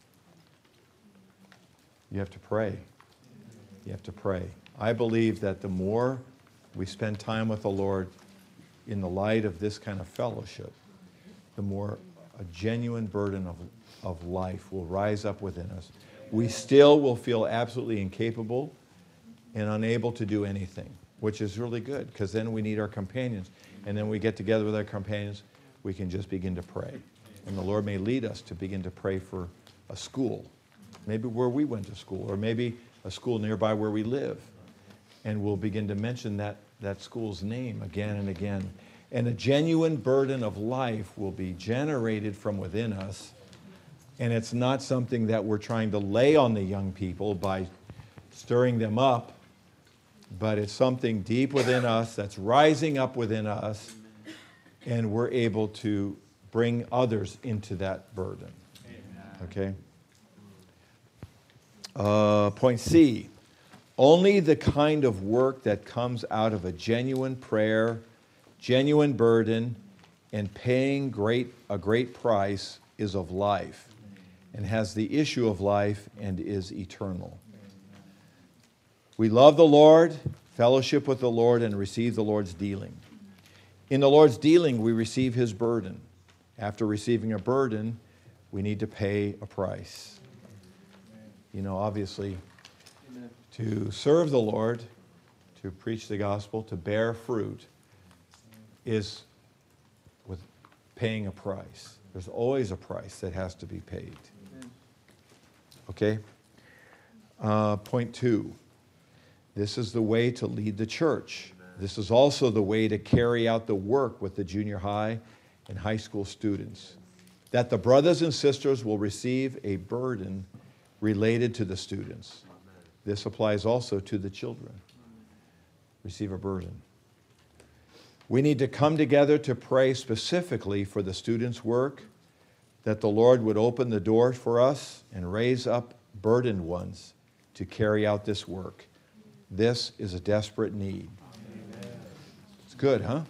you have to pray. You have to pray. I believe that the more we spend time with the Lord in the light of this kind of fellowship, the more a genuine burden of life will rise up within us. We still will feel absolutely incapable and unable to do anything, which is really good, because then we need our companions. And then we get together with our companions, we can just begin to pray. And the Lord may lead us to begin to pray for a school, maybe where we went to school, or maybe a school nearby where we live. And we'll begin to mention that school's name again and again. And a genuine burden of life will be generated from within us. And it's not something that we're trying to lay on the young people by stirring them up, but it's something deep within us that's rising up within us, and we're able to bring others into that burden. Okay? Point C. Only the kind of work that comes out of a genuine prayer, genuine burden, and paying a great price is of life, and has the issue of life and is eternal. We love the Lord, fellowship with the Lord, and receive the Lord's dealing. In the Lord's dealing, we receive His burden. After receiving a burden, we need to pay a price. You know, obviously, to serve the Lord, to preach the gospel, to bear fruit, is with paying a price. There's always a price that has to be paid. Okay? Point 2. This is the way to lead the church. This is also the way to carry out the work with the junior high and high school students. That the brothers and sisters will receive a burden related to the students. This applies also to the children. Receive a burden. We need to come together to pray specifically for the students' work, that the Lord would open the door for us and raise up burdened ones to carry out this work. This is a desperate need. It's good, huh?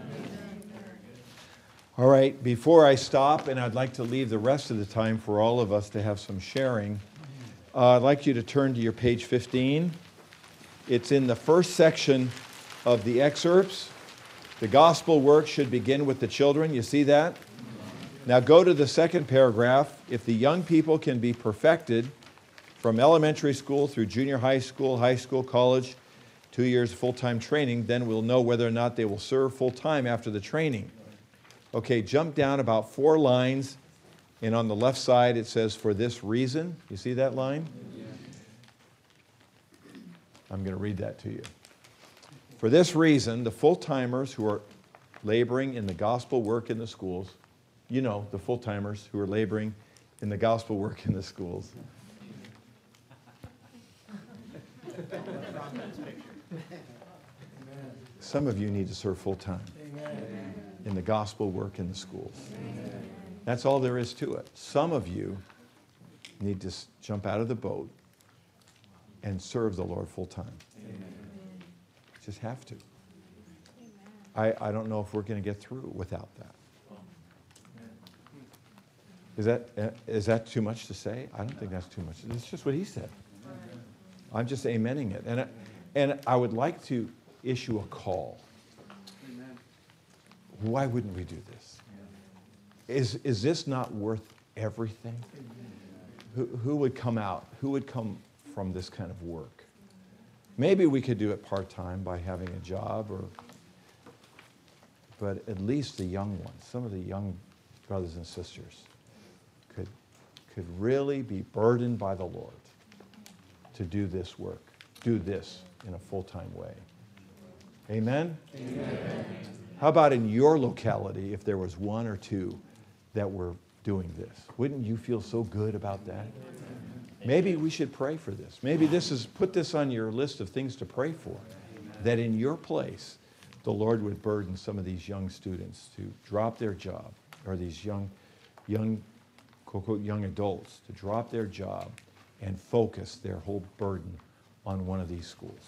All right, before I stop, and I'd like to leave the rest of the time for all of us to have some sharing, I'd like you to turn to your page 15. It's in the first section of the excerpts. The gospel work should begin with the children. You see that? Now go to the second paragraph. If the young people can be perfected from elementary school through junior high school, college, 2 years full-time training, then we'll know whether or not they will serve full-time after the training. Okay, jump down about 4 lines, and on the left side it says, for this reason. You see that line? I'm going to read that to you. For this reason, the full-timers who are laboring in the gospel work in the schools, you know, the full-timers who are laboring in the gospel work in the schools. Some of you need to serve full-time in the gospel work in the schools. That's all there is to it. Some of you need to jump out of the boat and serve the Lord full-time. Just have to. I don't know if we're going to get through without that. Is that too much to say? I don't think that's too much. It's just what he said. I'm just amening it. And I would like to issue a call. Why wouldn't we do this? Is this not worth everything? Who would come out? Who would come from this kind of work? Maybe we could do it part-time by having a job, but at least the young ones, some of the young brothers and sisters could really be burdened by the Lord to do this work, do this in a full-time way. Amen? Amen. How about in your locality, if there was one or two that were doing this? Wouldn't you feel so good about that? Maybe we should pray for this. Maybe put this on your list of things to pray for, that in your place, the Lord would burden some of these young students to drop their job, or these young, quote, unquote, young adults to drop their job and focus their whole burden on one of these schools.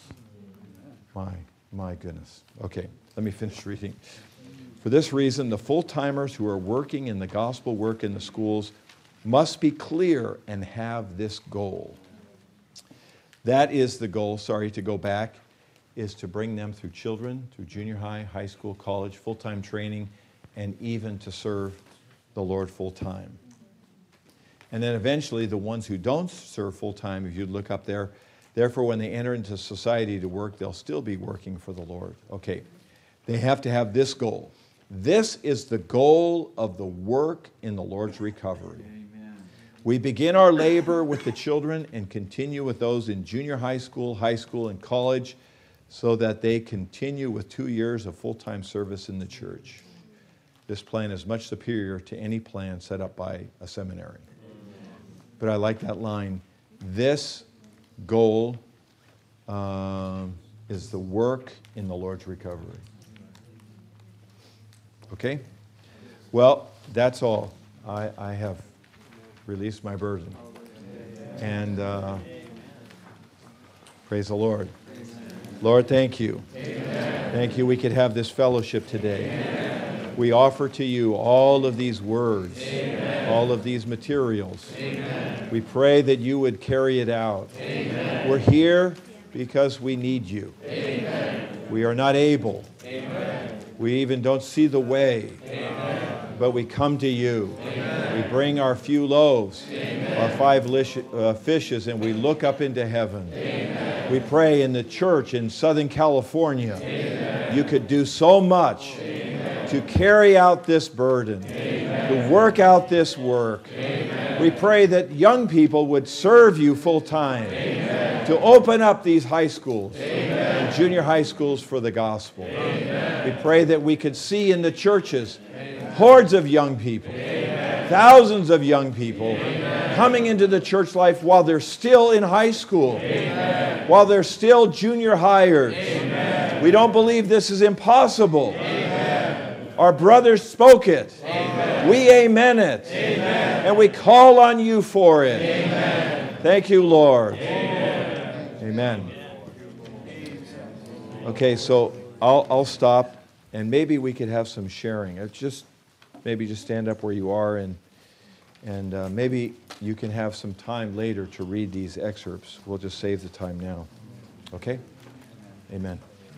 My goodness. Okay, let me finish reading. For this reason, the full-timers who are working in the gospel work in the schools must be clear and have this goal. That is the goal, to go back, is to bring them through children, through junior high, high school, college, full-time training, and even to serve the Lord full-time. And then eventually the ones who don't serve full-time, if you look up there, therefore when they enter into society to work, they'll still be working for the Lord. Okay, they have to have this goal. This is the goal of the work in the Lord's recovery. Amen. We begin our labor with the children and continue with those in junior high school, and college, so that they continue with 2 years of full-time service in the church. This plan is much superior to any plan set up by a seminary. But I like that line. This goal is the work in the Lord's recovery. Okay? Well, that's all. I have released my burden. And praise the Lord. Lord, thank you. Amen. Thank you we could have this fellowship today. Amen. We offer to you all of these words, amen, all of these materials. Amen. We pray that you would carry it out. Amen. We're here because we need you. Amen. We are not able. Amen. We even don't see the way. Amen. But we come to you. Amen. We bring our few loaves, amen, our 5 fishes, and we look up into heaven. Amen. We pray in the church in Southern California, amen, you could do so much, amen, to carry out this burden, amen, to work out this work. Amen. We pray that young people would serve you full time, amen, to open up these high schools, amen, and junior high schools for the gospel. Amen. We pray that we could see in the churches, amen, hordes of young people, amen, thousands of young people, amen, coming into the church life while they're still in high school, amen, while they're still junior hires. Amen. We don't believe this is impossible. Amen. Our brothers spoke it. Amen. We amen it. Amen. And we call on you for it. Amen. Thank you, Lord. Amen. Amen. Okay, so I'll stop, and maybe we could have some sharing. Maybe just stand up where you are, and maybe you can have some time later to read these excerpts. We'll just save the time now. Okay? Amen.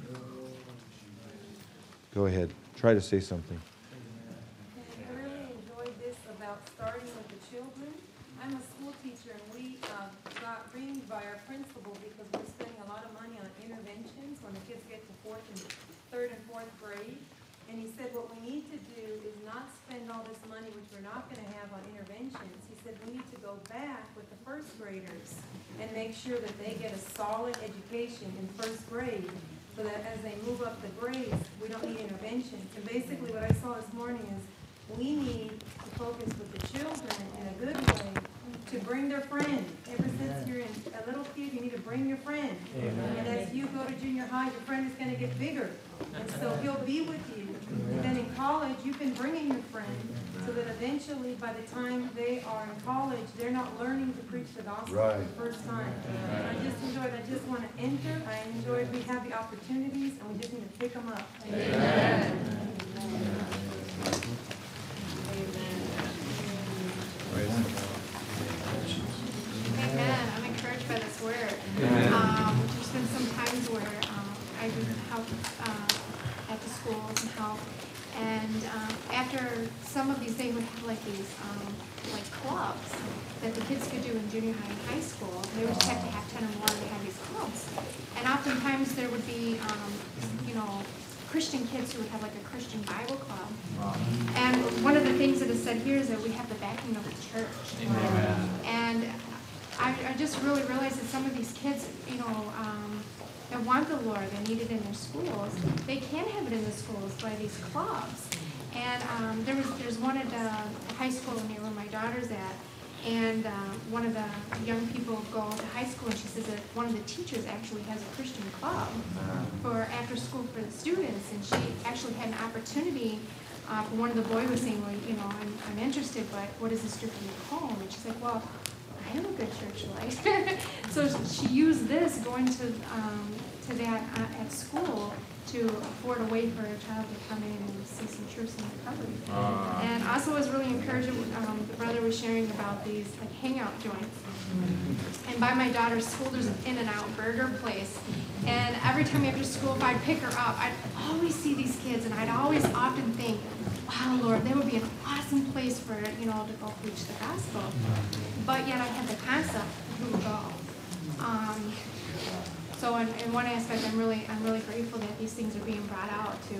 Go ahead. Try to say something. I really enjoyed this about starting with the children. I'm a school teacher, and we got reamed by our principal because we're spending a lot of money on interventions when the kids get to third and fourth grade. And he said what we need to do is not spend all this money, which we're not going to have on interventions. He said we need to go back with the first graders and make sure that they get a solid education in first grade, so that as they move up the grades, we don't need interventions. And basically what I saw this morning is we need to focus with the children in a good way to bring their friend. Ever since you're a little kid, you need to bring your friend. Amen. And as you go to junior high, your friend is going to get bigger. And so he'll be with you. And then in college, you can bring in your friend so that eventually, by the time they are in college, they're not learning to preach the gospel for the first time. And I just want to enter. I enjoy we have the opportunities, and we just need to pick them up. Amen. Amen. I'm encouraged by this word. There's been some times where I do help at the schools and help. And after some of these, they would have like these like clubs that the kids could do in junior high and high school. They would just have to have 10 or more to have these clubs. And oftentimes there would be, Christian kids who would have like a Christian Bible club. And one of the things that is said here is that we have the backing of the church. And I just really realized that some of these kids, that want the Lord, they need it in their schools. They can have it in the schools by these clubs. And there's one at the high school near where my daughter's at. And one of the young people go to high school, and she says that one of the teachers actually has a Christian club for after school for the students. And she actually had an opportunity. One of the boys was saying, well, I'm interested, but what does this do for your home? And she's like, well, I have a good church life. So she used this going to that at school to afford a way for a child to come in and see some truths in recovery. And also was really encouraging, the brother was sharing about these like hangout joints. And by my daughter's school, there's an In-N-Out burger place. And every time after school, if I'd pick her up, I'd always see these kids, and I'd always often think, wow, Lord, that would be an awesome place for, to go preach the gospel. But yet I had the concept of who would go. So in one aspect, I'm really grateful that these things are being brought out to,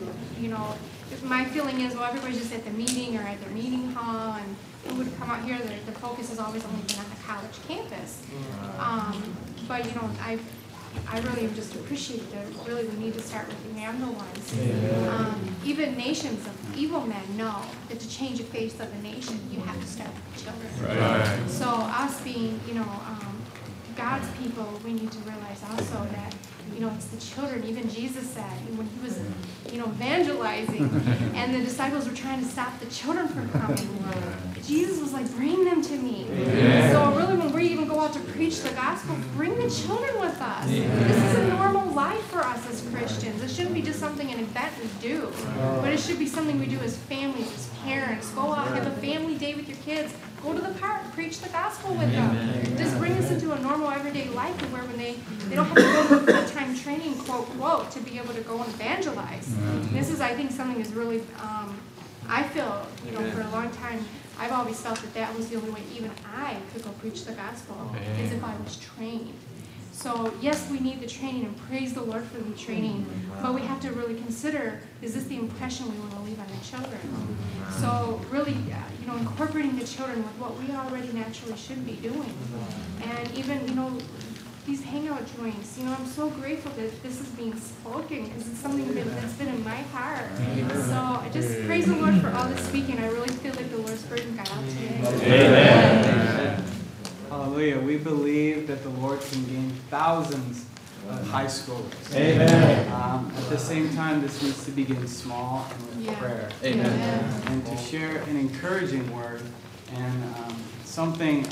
my feeling is, well, everybody's just at the meeting or at their meeting hall, and who would come out here, the focus has always only been on the college campus. But, I really just appreciate that really we need to start with the Emmanuel ones. Even nations of evil men know that to change the face of a nation, you have to start with the children. Right. So us being, God's people, we need to realize also that, it's the children. Even Jesus said when he was, evangelizing and the disciples were trying to stop the children from coming, Jesus was like, bring them to me. So really when we even go out to preach the gospel, bring the children with us. This is a normal life for us as Christians. It shouldn't be just something, an event we do, but it should be something we do as families, as parents. Go out, have a family day with your kids. Go to the park, preach the gospel with them. Just bring us into a normal everyday life where when they don't have to go to full-time training, quote, to be able to go and evangelize. And this is, I think, something is really, I feel, for a long time, I've always felt that was the only way even I could go preach the gospel, is if I was trained. So yes, we need the training, and praise the Lord for the training, but we have to really consider, is this the impression we want to leave on the children? So really, incorporating the children with what we already naturally should be doing. And even, these hangout joints, I'm so grateful that this is being spoken, because it's something that's been in my heart. So I just praise the Lord for all this speaking. I really feel like the Lord's burden got out today. Amen. Hallelujah. We believe that the Lord can gain thousands of high schoolers. Amen. At the same time, this needs to begin small and with prayer. Amen. And to share an encouraging word and something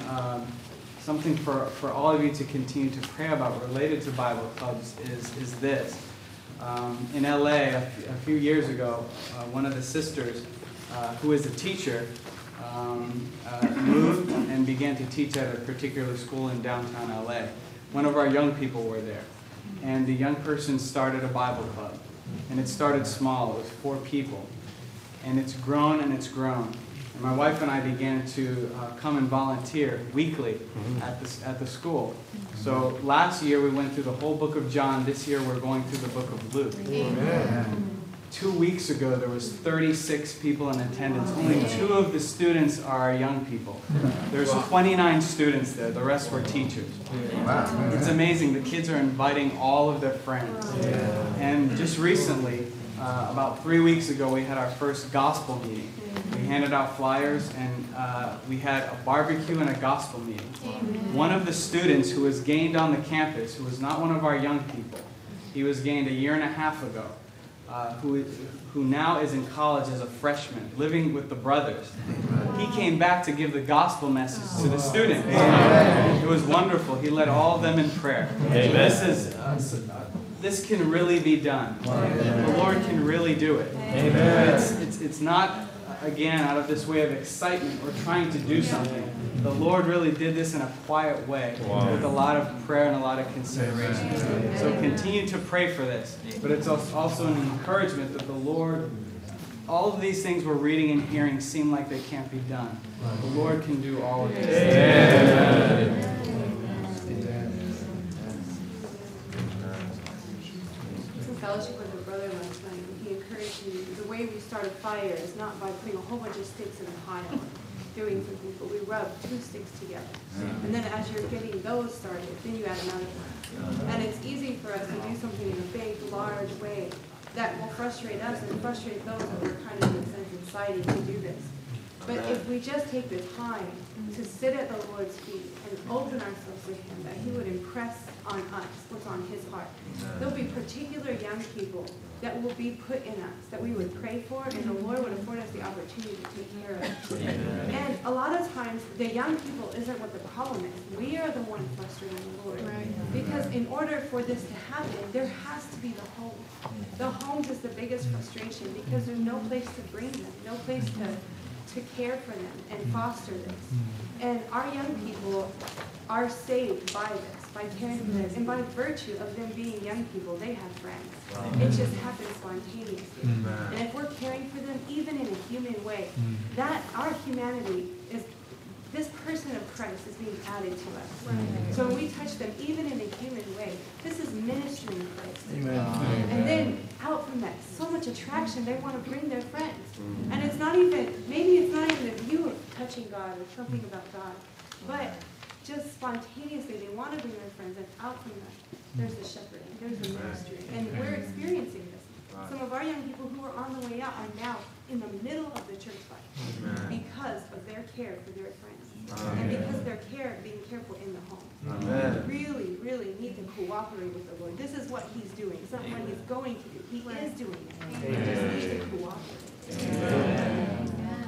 for all of you to continue to pray about related to Bible clubs is this. In LA, a few years ago, one of the sisters, who is a teacher, moved and began to teach at a particular school in downtown LA. One of our young people were there. And the young person started a Bible club. And it started small. It was 4 people. And it's grown and it's grown. And my wife and I began to come and volunteer weekly at the school. So last year we went through the whole book of John. This year we're going through the book of Luke. Amen. 2 weeks ago, there was 36 people in attendance. Only 2 of the students are our young people. There's 29 students there. The rest were teachers. It's amazing. The kids are inviting all of their friends. And just recently, about 3 weeks ago, we had our first gospel meeting. We handed out flyers, and we had a barbecue and a gospel meeting. One of the students who was gained on the campus, who was not one of our young people, he was gained a year and a half ago. who now is in college as a freshman, living with the brothers. He came back to give the gospel message to the students. It was wonderful. He led all of them in prayer. This can really be done. The Lord can really do it. It's not, again, out of this way of excitement or trying to do something. The Lord really did this in a quiet way with a lot of prayer and a lot of consideration. So continue to pray for this. But it's also an encouragement that the Lord, all of these things we're reading and hearing seem like they can't be done. The Lord can do all of this. Fellowship with a brother last night, and he encouraged me. The way we start a fire is not by putting a whole bunch of sticks in a pile, doing something, but we rub 2 sticks together. And then as you're getting those started, then you add another one. And it's easy for us to do something in a big, large way that will frustrate us and frustrate those that are kind of in a sense excited to do this. But if we just take the time to sit at the Lord's feet and open ourselves to Him, that He would impress on us what's on His heart. There'll be particular young people that will be put in us, that we would pray for, and the Lord would afford us the opportunity to take care of. And a lot of times, the young people isn't what the problem is. We are the one frustrating the Lord. Because in order for this to happen, there has to be the home. The homes is the biggest frustration because there's no place to bring them, no place to care for them and foster this. And our young people are saved by this, by caring for this. And by virtue of them being young people, they have friends. It just happens spontaneously. And if we're caring for them, even in a human way, that our humanity is, this person of Christ is being added to us. So when we touch them, even in a human way, this is ministering Christ. And then out from that, so much attraction, they want to bring their friends. And it's not even, maybe it's not even the view of touching God or something about God, but just spontaneously, they want to bring their friends, and out from that, there's the shepherding, there's the ministry. And we're experiencing this. Some of our young people who are on the way out are now in the middle of the church life because of their care for their friends. And because they're being careful in the home. We really, really need to cooperate with the Lord. This is what He's doing. It's not what He's going to do. He is doing it. We just need to cooperate.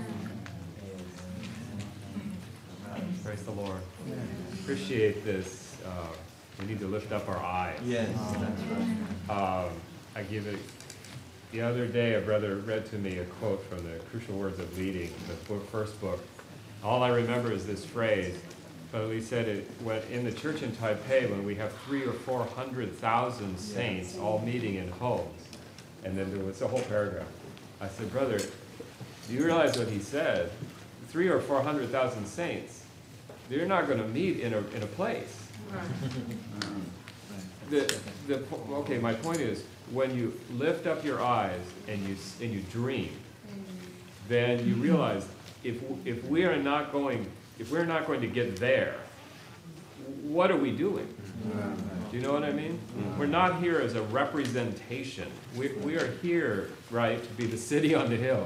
Praise the Lord. Appreciate this. We need to lift up our eyes. Yes, that's right. I give it. The other day, a brother read to me a quote from the Crucial Words of Leading, the first book. All I remember is this phrase, but he said it when in the church in Taipei, when we have 300,000 or 400,000 saints all meeting in homes, and then there was a whole paragraph. I said, brother, do you realize what he said? 300,000 or 400,000 saints, they're not going to meet in a place. Okay, my point is, when you lift up your eyes and you dream, then you realize if we're not going to get there, what are we doing? Do you know what I mean? We're not here as a representation. We are here, right, to be the city on the hill.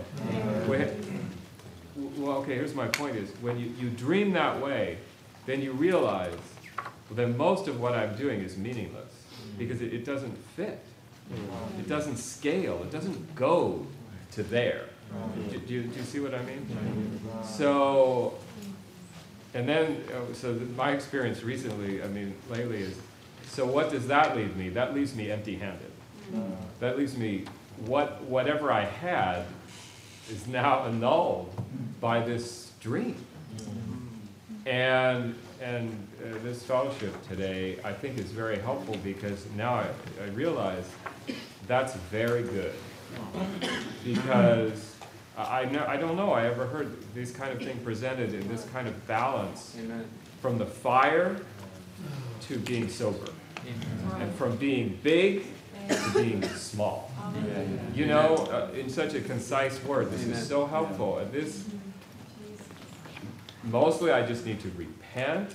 Well, okay, here's my point is, when you dream that way, then you realize that most of what I'm doing is meaningless because it doesn't fit. It doesn't scale. It doesn't go to there. Do you see what I mean? So, and then, my experience recently, lately is, so what does that leave me? That leaves me empty-handed. That leaves me, whatever I had is now annulled by this dream. And this fellowship today, I think, is very helpful because now I realize that's very good. Because I don't know, I ever heard this kind of thing presented in this kind of balance. Amen. From the fire to being sober. Amen. And from being big to being small. Amen. You know, in such a concise word, this is so helpful. And this, mostly I just need to repent.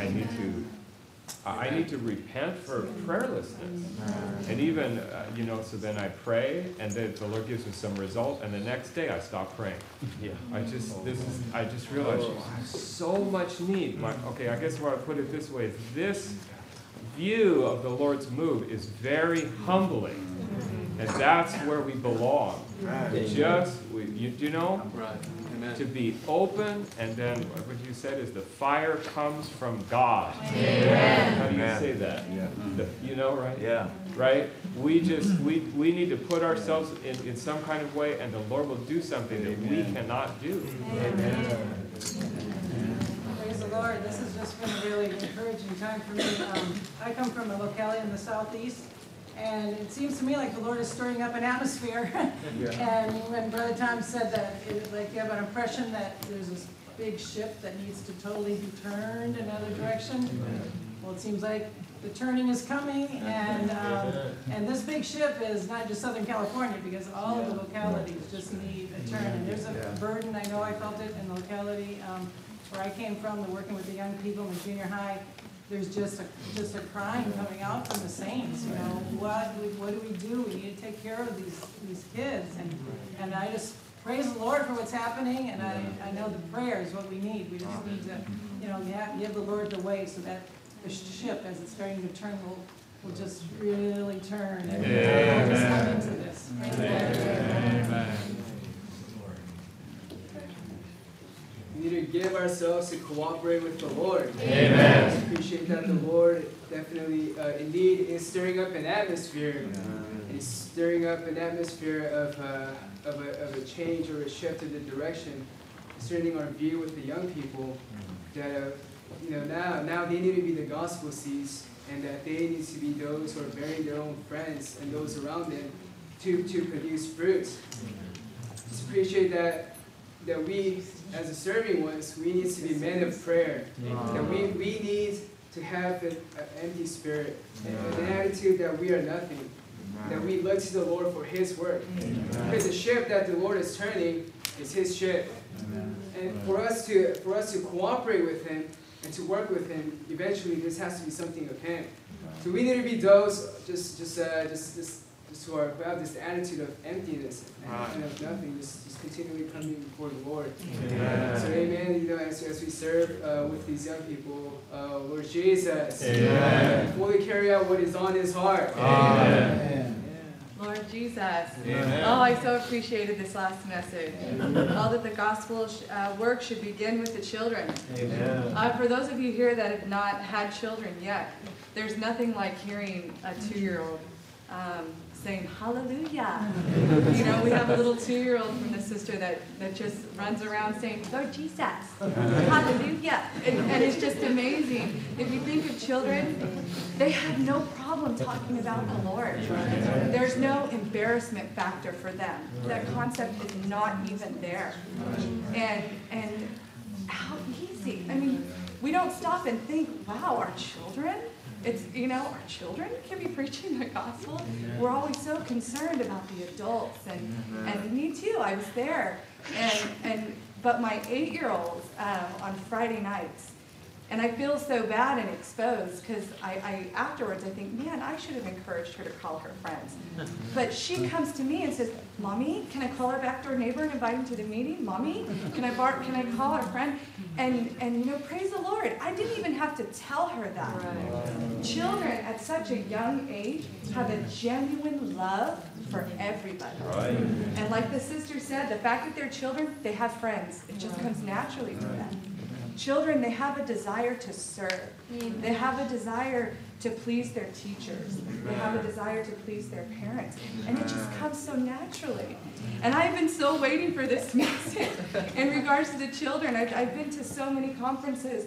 I need to repent for prayerlessness. And even, so then I pray, and then the Lord gives me some result, and the next day I stop praying. Yeah. I just realized I have so much need. I guess where I put it this way is this view of the Lord's move is very humbling. And that's where we belong. You know? Right. Amen. To be open, and then what you said is the fire comes from God. Amen. How do you say that? You know, right? Yeah. Right? We need to put ourselves in some kind of way, and the Lord will do something that we cannot do. Amen. Praise the Lord. This has just been a really encouraging time for me. I come from a locality in the southeast, and it seems to me like the Lord is stirring up an atmosphere. And when Brother Tom said that, like you have an impression that there's this big ship that needs to totally be turned in another direction. Well, it seems like the turning is coming, and this big ship is not just Southern California, because all of the localities just need a turn. And there's a burden, I know I felt it in the locality where I came from, working with the young people in the junior high. There's just a crying coming out from the saints, you know, what do we do? We need to take care of these kids, and I just praise the Lord for what's happening, and I know the prayer is what we need. We just need to, you know, give the Lord the way so that the ship, as it's starting to turn, will just really turn, and we'll just come into this. Amen. We need to give ourselves to cooperate with the Lord. Amen. I appreciate that the Lord definitely, indeed, is stirring up an atmosphere. He's stirring up an atmosphere of a change or a shift in the direction, concerning our view with the young people. That now they need to be the gospel seeds, and that they need to be those who are bearing their own friends and those around them to produce fruits. Just appreciate that we, as a serving ones, we need to be men of prayer. That we need to have an empty spirit, an attitude that we are nothing. That we look to the Lord for His work. Because the ship that the Lord is turning is His ship. And for us to cooperate with Him and to work with Him, eventually this has to be something of Him. So we need to be those who have this attitude of emptiness and of nothing, just continually coming before the Lord. So amen. You know, as we serve with these young people, Lord Jesus, fully carry out what is on His heart. Amen. Lord Jesus. Amen. Oh, I so appreciated this last message. All that the gospel work should begin with the children. Amen. For those of you here that have not had children yet, there's nothing like hearing a 2-year-old saying hallelujah. You know, we have a little 2-year-old from the sister that just runs around saying, Lord Jesus, hallelujah. And it's just amazing. If you think of children, they have no problem talking about the Lord. There's no embarrassment factor for them. That concept is not even there. And how easy. I mean, we don't stop and think, wow, our children? It's, you know, our children can be preaching the gospel. We're always so concerned about the adults, and me too, I was there. But my 8-year-old on Friday nights, and I feel so bad and exposed, because I afterwards I think, man, I should have encouraged her to call her friends. But she comes to me and says, Mommy, can I call our backdoor neighbor and invite him to the meeting? Mommy, can I call our friend? And you know, praise the Lord, I didn't even have to tell her that. Right. Children at such a young age have a genuine love for everybody. Right. And like the sister said, the fact that they're children, they have friends. It just comes naturally to them. Children, they have a desire to serve. They have a desire to please their teachers. They have a desire to please their parents. And it just comes so naturally. And I've been so waiting for this message in regards to the children. I've been to so many conferences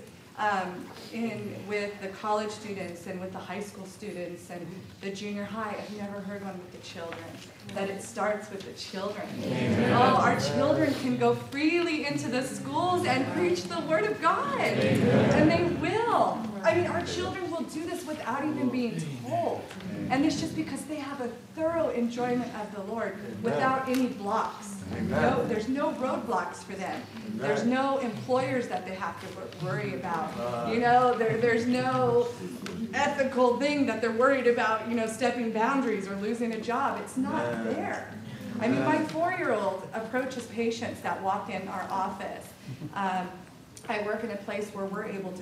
with the college students and with the high school students and the junior high. I've never heard one with the children. That it starts with the children. Amen. Oh, our children can go freely into the schools and preach the Word of God. Amen. And they will. I mean, our children will do this without even being told. And it's just because they have a thorough enjoyment of the Lord without any blocks. No, there's no roadblocks for them. There's no employers that they have to worry about. You know, there's no ethical thing that they're worried about, you know, stepping boundaries or losing a job. It's not there. I mean, my 4-year-old approaches patients that walk in our office. I work in a place where we're able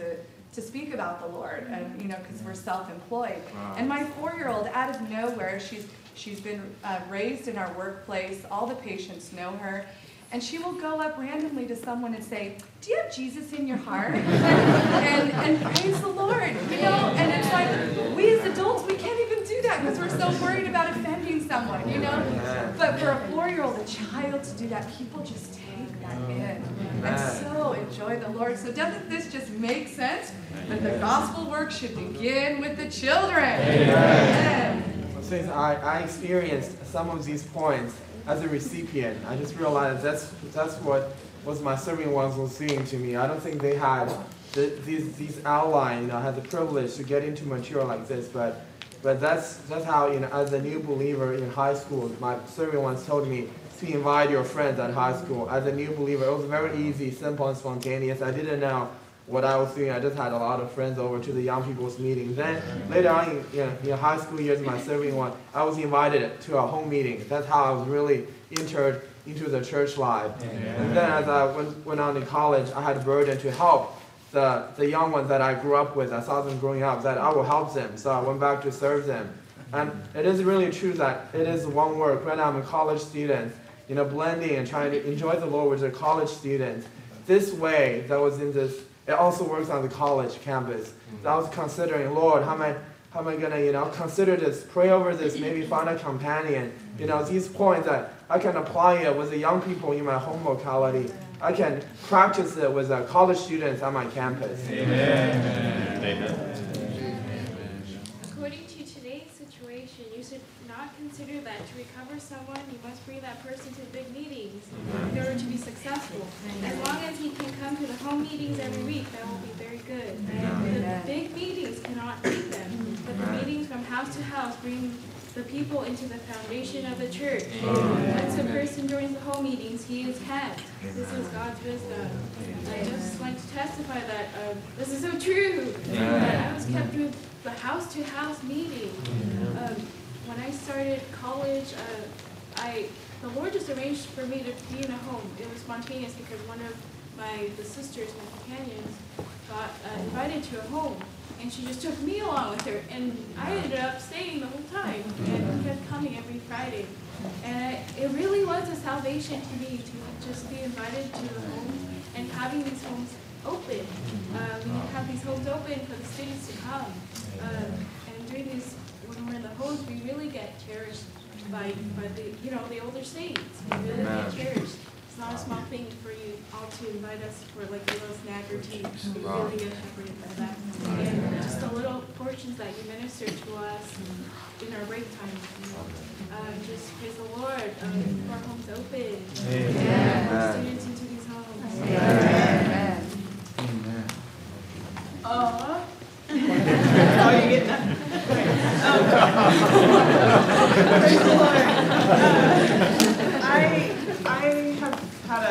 to speak about the Lord, and because we're self-employed. And my 4-year-old, out of nowhere, she's been raised in our workplace. All the patients know her. And she will go up randomly to someone and say, "Do you have Jesus in your heart?" and praise the Lord, And it's like, we as adults, we can't even do that because we're so worried about offending someone, But for a 4-year-old, a child to do that, people just take that in and so enjoy the Lord. So doesn't this just make sense? That the gospel work should begin with the children. Amen. Since I experienced some of these points as a recipient, I just realized that's what was my serving ones was saying to me. I don't think they had these outline, had the privilege to get into material like this, but that's how, as a new believer in high school, my serving ones told me to invite your friends at high school. As a new believer, it was very easy, simple, and spontaneous. I didn't know what I was doing. I just had a lot of friends over to the young people's meeting. Then later on in high school years, my serving one, I was invited to a home meeting. That's how I was really entered into the church life. And then as I went on to college, I had a burden to help the young ones that I grew up with. I saw them growing up, that I will help them. So I went back to serve them. And it is really true that it is one work. When I'm a college student, blending and trying to enjoy the Lord with the college students. This way, that was in this. It also works on the college campus. So I was considering, Lord, how am I going to, consider this, pray over this, maybe find a companion. These points that I can apply it with the young people in my home locality. I can practice it with the college students on my campus. Amen. Amen. According to today's situation, you should not consider that to recover someone, you must bring that person to the big meetings in order to be successful. As long as he can come to the home meetings every week, that will be very good. The big meetings cannot beat them, but the meetings from house to house bring the people into the foundation of the church. Once a person joins the home meetings, he is kept. This is God's wisdom. I just like to testify that this is so true. That I was kept through the house-to-house meeting. When I started college, the Lord just arranged for me to be in a home. It was spontaneous because one of the sisters, my companions, got invited to a home. And she just took me along with her. And I ended up staying the whole time and kept coming every Friday. And it really was a salvation to me to just be invited to the home and having these homes open. We have these homes open for the students to come. And during these, when we're in the homes, we really get cherished by the older saints. We really get cherished. It's not a small thing for you all to invite us for like a little snack or tea. We really get shepherded by that. And just the little portions that you minister to us in our break time. Just praise the Lord. Keep our homes open. And our students into these homes. Amen. Amen. Oh, you get that? Praise the Lord. I have had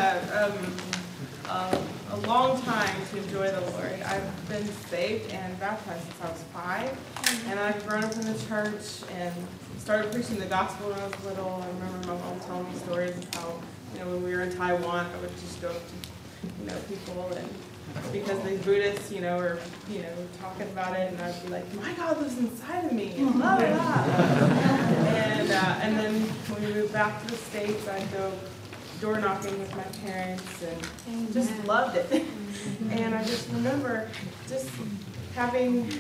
a long time to enjoy the Lord. I've been saved and baptized since I was 5, and I've grown up in the church and started preaching the gospel when I was little. I remember my mom telling me stories of how, when we were in Taiwan, I would just go to, people and because the Buddhists, were, talking about it, and I'd be like, my God lives inside of me, and blah, blah, blah. And then when we moved back to the States, I'd go door knocking with my parents and just loved it. And I just remember just having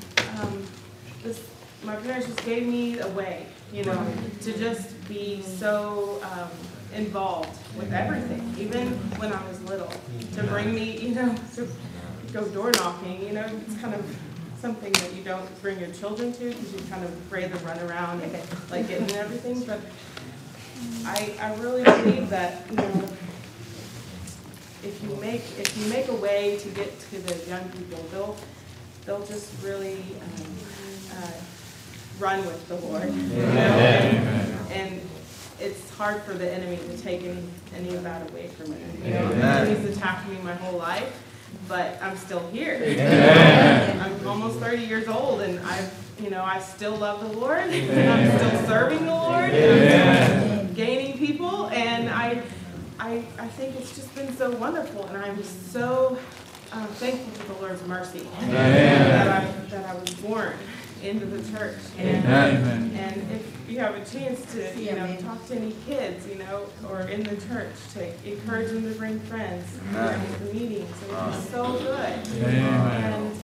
my parents just gave me a way, to just be so involved with everything, even when I was little, to bring me, to go door knocking, it's kind of something that you don't bring your children to because you're kind of afraid to run around and like getting everything, but I really believe that, if you make a way to get to the young people, they'll just really run with the Lord, and it's hard for the enemy to take any of that away from it. The enemy's attacked me my whole life, but I'm still here. I'm almost 30 years old, and I still love the Lord. And I'm still serving the Lord. And I'm gaining people, and I think it's just been so wonderful, and I'm so thankful for the Lord's mercy Amen. that I was born into the church. Amen. And if you have a chance to, talk to any kids, or in the church, to encourage them to bring friends to the meetings. It was so good. Amen. And